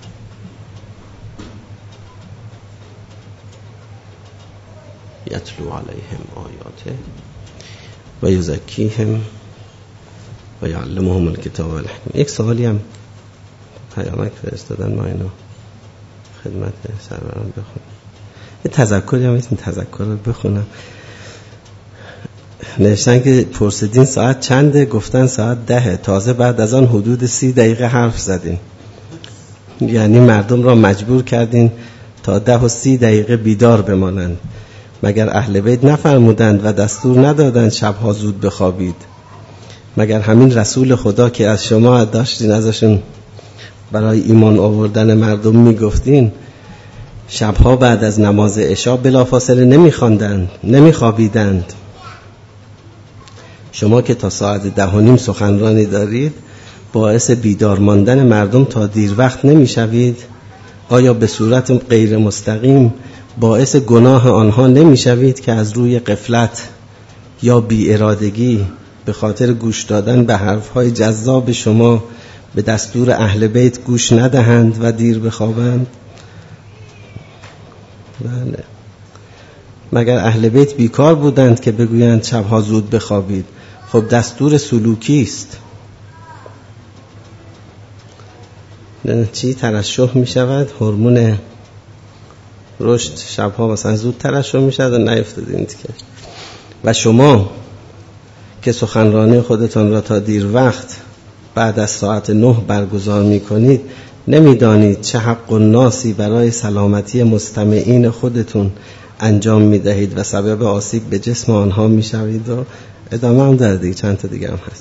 یتلو علیهم آیاته و یزکیهم و یعلمهم الکتاب والحکمة. یک سوالی هم پیامک فرستادن، ما اینو خدمت سروران بخونم. یه تذکری هم این تذکر رو بخونم. نوشتن که پرسیدین ساعت چنده؟ گفتن ساعت 10. تازه بعد از آن حدود 30 دقیقه حرف زدین، یعنی مردم را مجبور کردین تا 10 و 30 دقیقه بیدار بمانند. مگر اهل بیت نفرمودند و دستور ندادند شبها زود بخوابید؟ مگر همین رسول خدا که از شما داشتین ازشون برای ایمان آوردن مردم میگفتین، شبها بعد از نماز عشا بلافاصله نمیخواندند، نمیخوابیدند؟ شما که تا ساعت 10:30 سخنرانی دارید، باعث بیدار ماندن مردم تا دیر وقت نمیشوید؟ آیا به صورت غیر مستقیم باعث گناه آنها نمیشوید که از روی غفلت یا بی ارادگی به خاطر گوش دادن به حرفهای جذاب شما به دستور اهل بیت گوش ندهند و دیر بخوابند؟ بله. مگر اهل بیت بیکار بودند که بگویند شبها زود بخوابید؟ خب دستور سلوکی است. چی ترشح می شود؟ هورمون رشد شبها مثلا زود ترشح می شود و نیفتادین که. و شما که سخنرانی خودتان را تا دیر وقت بعد از ساعت 9 برگزار می کنید، نمی دانید چه حق الناسی برای سلامتی مستمعین خودتون انجام میدهید و سبب آسیب به جسم آنها میشوید و ادامه هم داره دیگه، چند تا دیگه هم هست.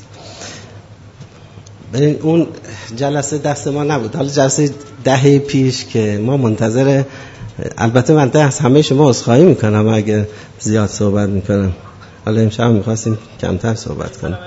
ببین اون جلسه دست ما نبود، حالا جلسه 10 پیش که ما منتظر، البته من از همه شما عذرخواهی میکنم اگه زیاد صحبت میکنم، حالا امشب میخواستیم کمتر صحبت کنیم.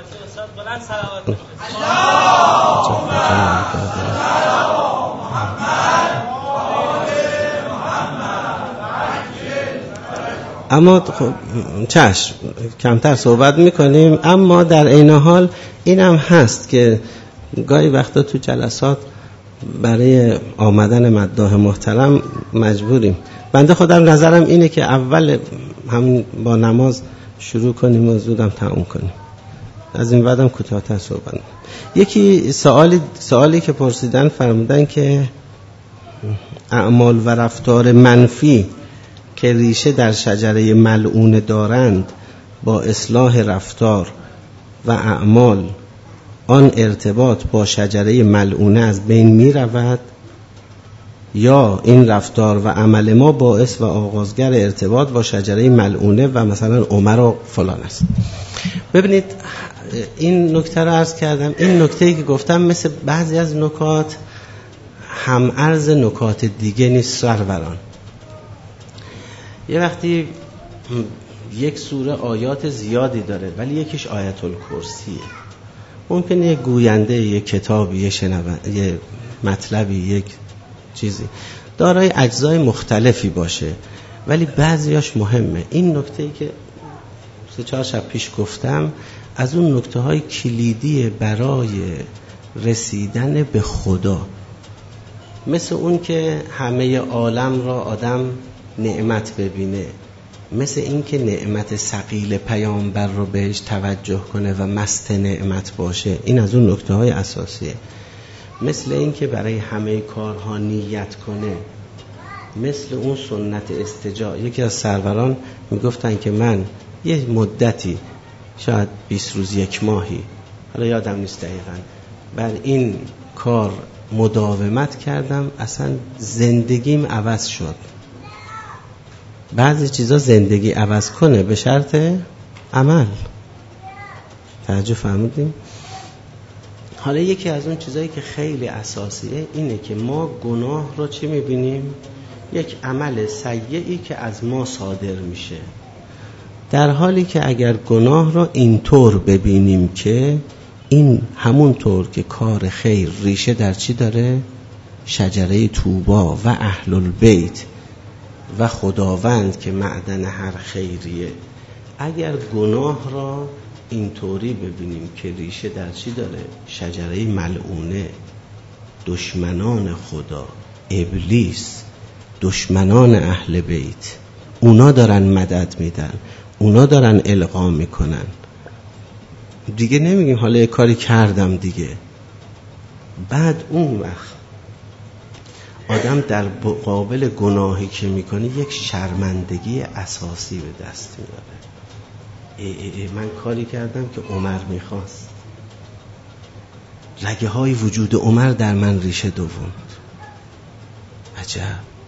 اما خب چشم کمتر صحبت میکنیم، اما در عین حال اینم هست که گاهی وقتا تو جلسات برای آمدن مداح محترم مجبوریم. بنده خودم نظرم اینه که اول همون با نماز شروع کنیم و زودم تموم کنیم، از این بعدم کوتاه‌تر صحبت. یکی سوالی که پرسیدن فرمودن که اعمال و رفتار منفی که ریشه در شجره ملعون دارند با اصلاح رفتار و اعمال، آن ارتباط با شجره ملعونه از بین می رود یا این رفتار و عمل ما باعث و آغازگر ارتباط با شجره ملعونه و مثلا عمر و فلان است. ببینید این نکته رو عرض کردم، این نکته‌ای که گفتم مثل بعضی از نکات هم عرض نکات دیگه نیست سروران. یه وقتی یک سوره آیات زیادی داره ولی یکیش آیت الکرسیه، ممکنه یک گوینده، یک کتابی، یک مطلبی، یک چیزی دارای اجزای مختلفی باشه ولی بعضیاش مهمه. این نکته‌ای که 3-4 شب پیش گفتم از اون نکته‌های کلیدی برای رسیدن به خدا، مثل اون که همه عالم را آدم نعمت ببینه، مثل این که نعمت ثقیل پیامبر رو بهش توجه کنه و مست نعمت باشه، این از اون نکته‌های اساسیه. مثل این که برای همه کارها نیت کنه، مثل اون سنت استجاع. یکی از سروران میگفتن که من یه مدتی شاید 20 روز 1 ماهی، حالا یادم نیست دقیقاً، بر این کار مداومت کردم، اصلا زندگیم عوض شد. بعضی چیزا زندگی عوض کنه به شرط عمل. توجه فرمودیم؟ حالا یکی از اون چیزایی که خیلی اساسیه اینه که ما گناه رو چی میبینیم؟ یک عمل سیئی که از ما صادر میشه، در حالی که اگر گناه رو اینطور ببینیم که این همون طور که کار خیر ریشه در چی داره؟ شجره طوبا و اهل البیت و خداوند که معدن هر خیریه. اگر گناه را اینطوری ببینیم که ریشه در چی داره؟ شجره ملعونه، دشمنان خدا، ابلیس، دشمنان اهل بیت، اونا دارن مدد میدن، اونا دارن القا میکنن. دیگه نمیگیم حالا یه کاری کردم دیگه. بعد اون وقت آدم در مقابل گناهی که میکنه یک شرمندگی اساسی به دست میاره. من کاری کردم که عمر میخواست، رگه های وجود عمر در من ریشه دووند. عجب.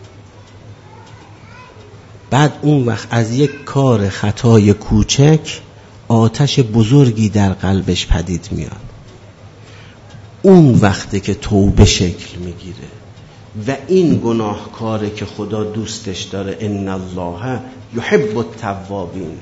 بعد اون وقت از یک کار خطای کوچک آتش بزرگی در قلبش پدید میاد. اون وقته که توبه شکل میگیره و این گناهکاره که خدا دوستش داره. ان الله یحب التوابین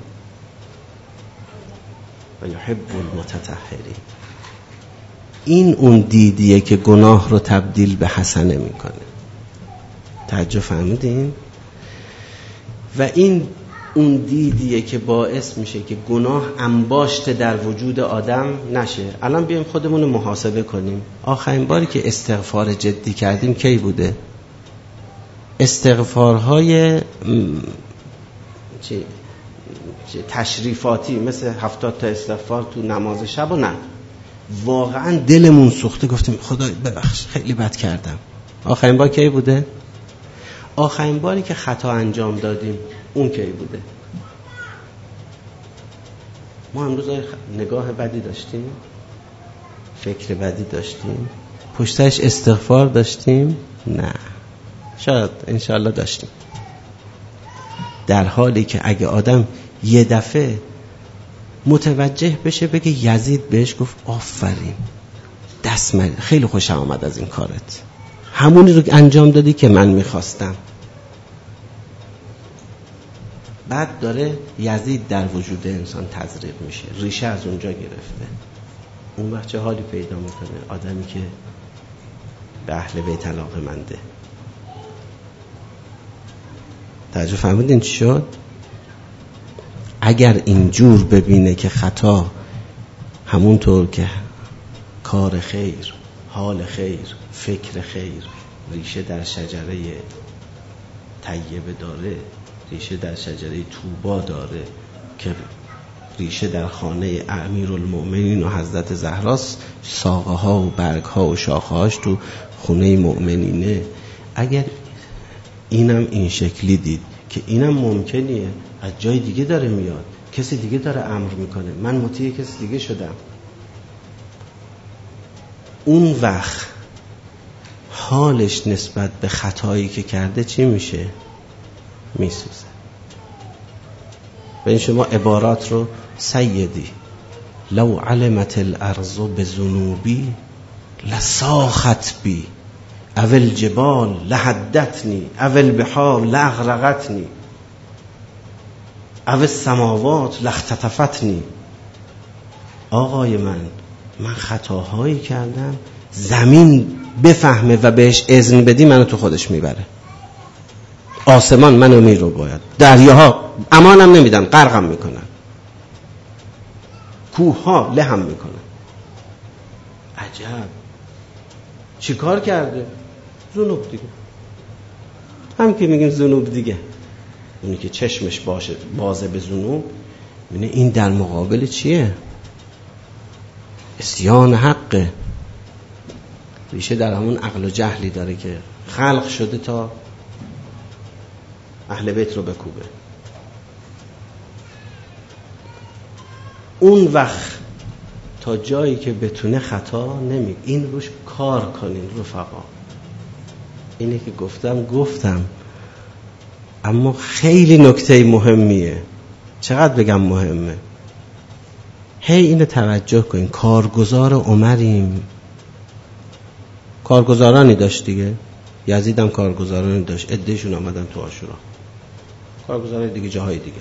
و یحب المتطهرین. این اون دیدیه که گناه رو تبدیل به حسنه میکنه. توجه فهمیدین؟ و این اون دیدیه که باعث میشه که گناه انباشته در وجود آدم نشه. الان بیایم خودمون رو محاسبه کنیم. آخرین باری که استغفار جدی کردیم کی بوده؟ استغفارهای تشریفاتی مثل 70 تا استغفار تو نماز شب و نه، واقعا دلمون سوخته گفتیم خدا ببخش خیلی بد کردم. آخرین بار کی بوده؟ آخرین باری که خطا انجام دادیم اون کی بوده؟ ما امروز نگاه بدی داشتیم، فکر بدی داشتیم، پشتش استغفار داشتیم؟ نه، شاید انشاءالله داشتیم. در حالی که اگه آدم یه دفعه متوجه بشه بگه یزید بهش گفت آفرین، دست من خیلی خوشم آمد از این کارت، همونی رو انجام دادی که من میخواستم. بعد داره یزید در وجود انسان تزریق میشه، ریشه از اونجا گرفته. اون وقت چه حالی پیدا میکنه آدمی که به اهل بیت علاقه‌منده؟ توجه فرمودین چی شد؟ اگر اینجور ببینه که خطا همونطور که کار خیر، حال خیر، فکر خیر ریشه در شجره طیبه داره، ریشه در شجره طوبا داره که ریشه در خانه امیرالمؤمنین و حضرت زهراست، ساقه ها و برگ ها و شاخه هاش تو خونه مؤمنینه. اگر اینم این شکلی دید که اینم ممکنیه از جای دیگه داره میاد، کسی دیگه داره امر میکنه، من مطیع کسی دیگه شدم، اون وقت حالش نسبت به خطایی که کرده چی میشه؟ میسوزه. ببین شما عبارات رو سیدی لو علمت الارض بذنوبی لساخت بی اول جبال لحدتنی اول بحار لاغرقتنی اول سماوات لاختطفتنی. آقای من خطاهایی کردم، زمین بفهمه و بهش اذن بدی منو تو خودش میبره، آسمان منو میرو باید، دریاها امانم نمیدن، غرقم میکنن، کوه ها لهم میکنن. عجب، چی کار کرده؟ ذنوب دیگه. هم که میگیم ذنوب دیگه، اونی که چشمش باشه بازه به ذنوب، میگه این در مقابل چیه؟ عصیان حقه. ریشه در همون عقل و جهلی داره که خلق شده تا اهل بیت رو بکوبه. اون وقت تا جایی که بتونه خطا نمیگه. این روش کار کنین رفقا. اینه که گفتم اما خیلی نکته مهمیه. چقدر بگم مهمه؟ هی اینو توجه کنین. کارگزار عمریم. کارگزارانی داشت دیگه. یزید هم کارگزارانی داشت، عدهشون آمدن تو عاشورا، کارگزارای دیگه جاهای دیگه.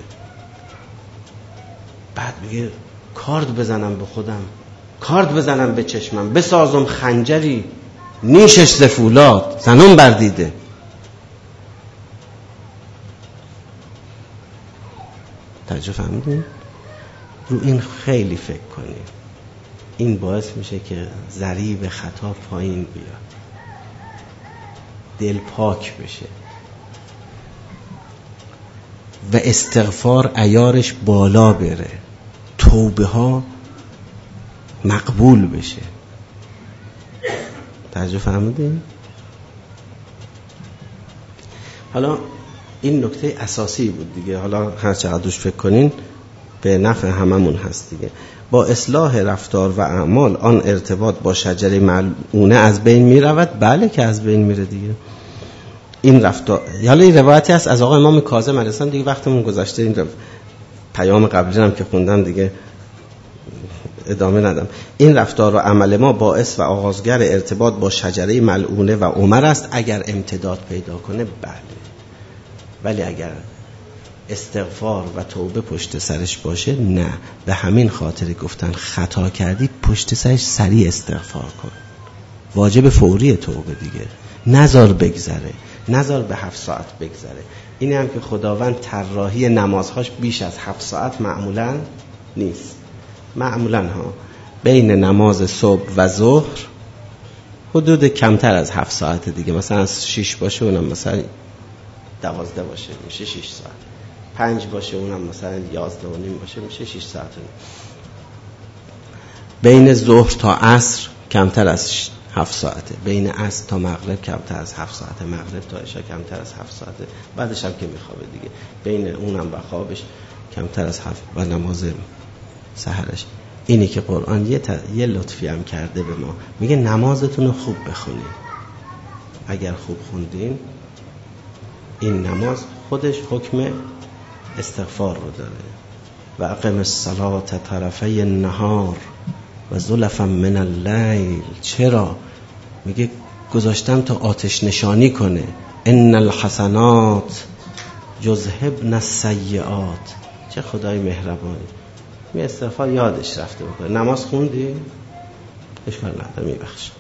بعد میگه کارد بزنم به خودم، کارد بزنم به چشمم، بسازم خنجری نیشش زفولاد زنم بردیده. توجه فهمیدین؟ رو این خیلی فکر کنیم. این باعث میشه که ضریب خطا پایین بیاد، دل پاک بشه و استغفار عیارش بالا بره، توبه ها مقبول بشه. توجه فهمیدین؟ حالا این نکته اساسی بود دیگه. حالا هر چقدر روش فکر کنین به نفع هممون هست دیگه. با اصلاح رفتار و اعمال آن ارتباط با شجره ملعونه از بین می رود. بله که از بین میره دیگه. این رفتار، حالا این روایتی هست از آقا امام کاظم علیه السلام دیگه، وقتمون گذشته. این پیام قبلی هم که خوندم دیگه ادامه ندم. این رفتار و عمل ما باعث و آغازگر ارتباط با شجره ملعونه و عمر است اگر امتداد پیدا کنه. بله، ولی اگر استغفار و توبه پشت سرش باشه نه. به همین خاطر گفتن خطا کردی پشت سرش سریع استغفار کن. واجب فوری توبه دیگه. نذار بگذره، نذار به 7 ساعت بگذره. اینه هم که خداوند طراحی نمازهاش بیش از 7 ساعت معمولا نیست. معمولا ها بین نماز صبح و ظهر حدود کمتر از 7 ساعت دیگه. مثلا از 6 باشه اونم مثلا 12 باشه میشه 6 ساعت. 5 باشه اونم مثلا 11 و نیم باشه میشه 6 ساعت. بین ظهر تا عصر کمتر از 7 ساعته. بین عصر تا مغرب کمتر از 7 ساعته. مغرب تا عشاء کمتر از 7 ساعته. بعدش هم که میخوابه دیگه. بین اونم و خوابش کمتر از 7 و نماز سحرش. اینی که قرآن یه لطفی هم کرده به ما، میگه نمازتون رو خوب بخونید. اگر خوب خوندین این نماز خودش حکم استغفار رو داره. و اقم الصلاة طرفی النهار و زلفا من اللیل. چرا؟ میگه گذاشتم تا آتش نشانی کنه. ان الحسنات یذهبن السیئات. چه خدای مهربانی. می استغفار یادش رفته بکنه. نماز خوندی؟ اشکال نداره، میبخش.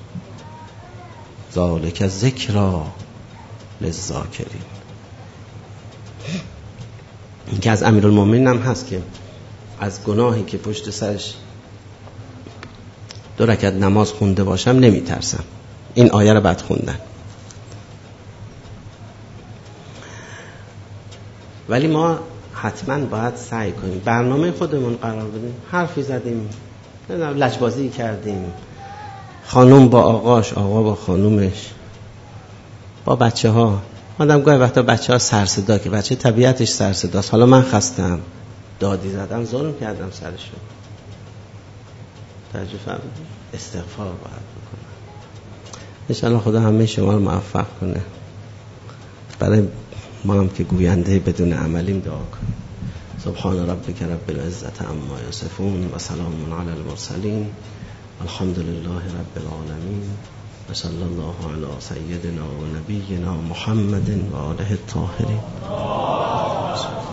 ذالک ذکری للذاکرین. این که از امیرالمومنین هم هست که از گناهی که پشت سرش 2 رکعت نماز خونده باشم نمیترسم. این آیه رو بعد خوندن. ولی ما حتما باید سعی کنیم برنامه خودمون قرار بدیم. حرفی زدیم، لجبازی کردیم، خانوم با آقاش، آقا با خانومش، با بچه ها. آدم گاهی وقتا بچه ها سرصدا، که بچه طبیعتش سرصداست. حالا من خستم، دادی زدم، ظلم کردم سرشون. توجه فرمودید؟ استغفار باید بکنم. انشاءالله خدا همه شما رو موفق کنه. برای ما هم که گوینده بدون عملیم دعا کنیم. سبحان ربک رب العزت عما یصفون و سلام علی المرسلین الحمد لله رب العالمین و صلی الله علی سیدنا و نبینا محمد و آله الطاهرین.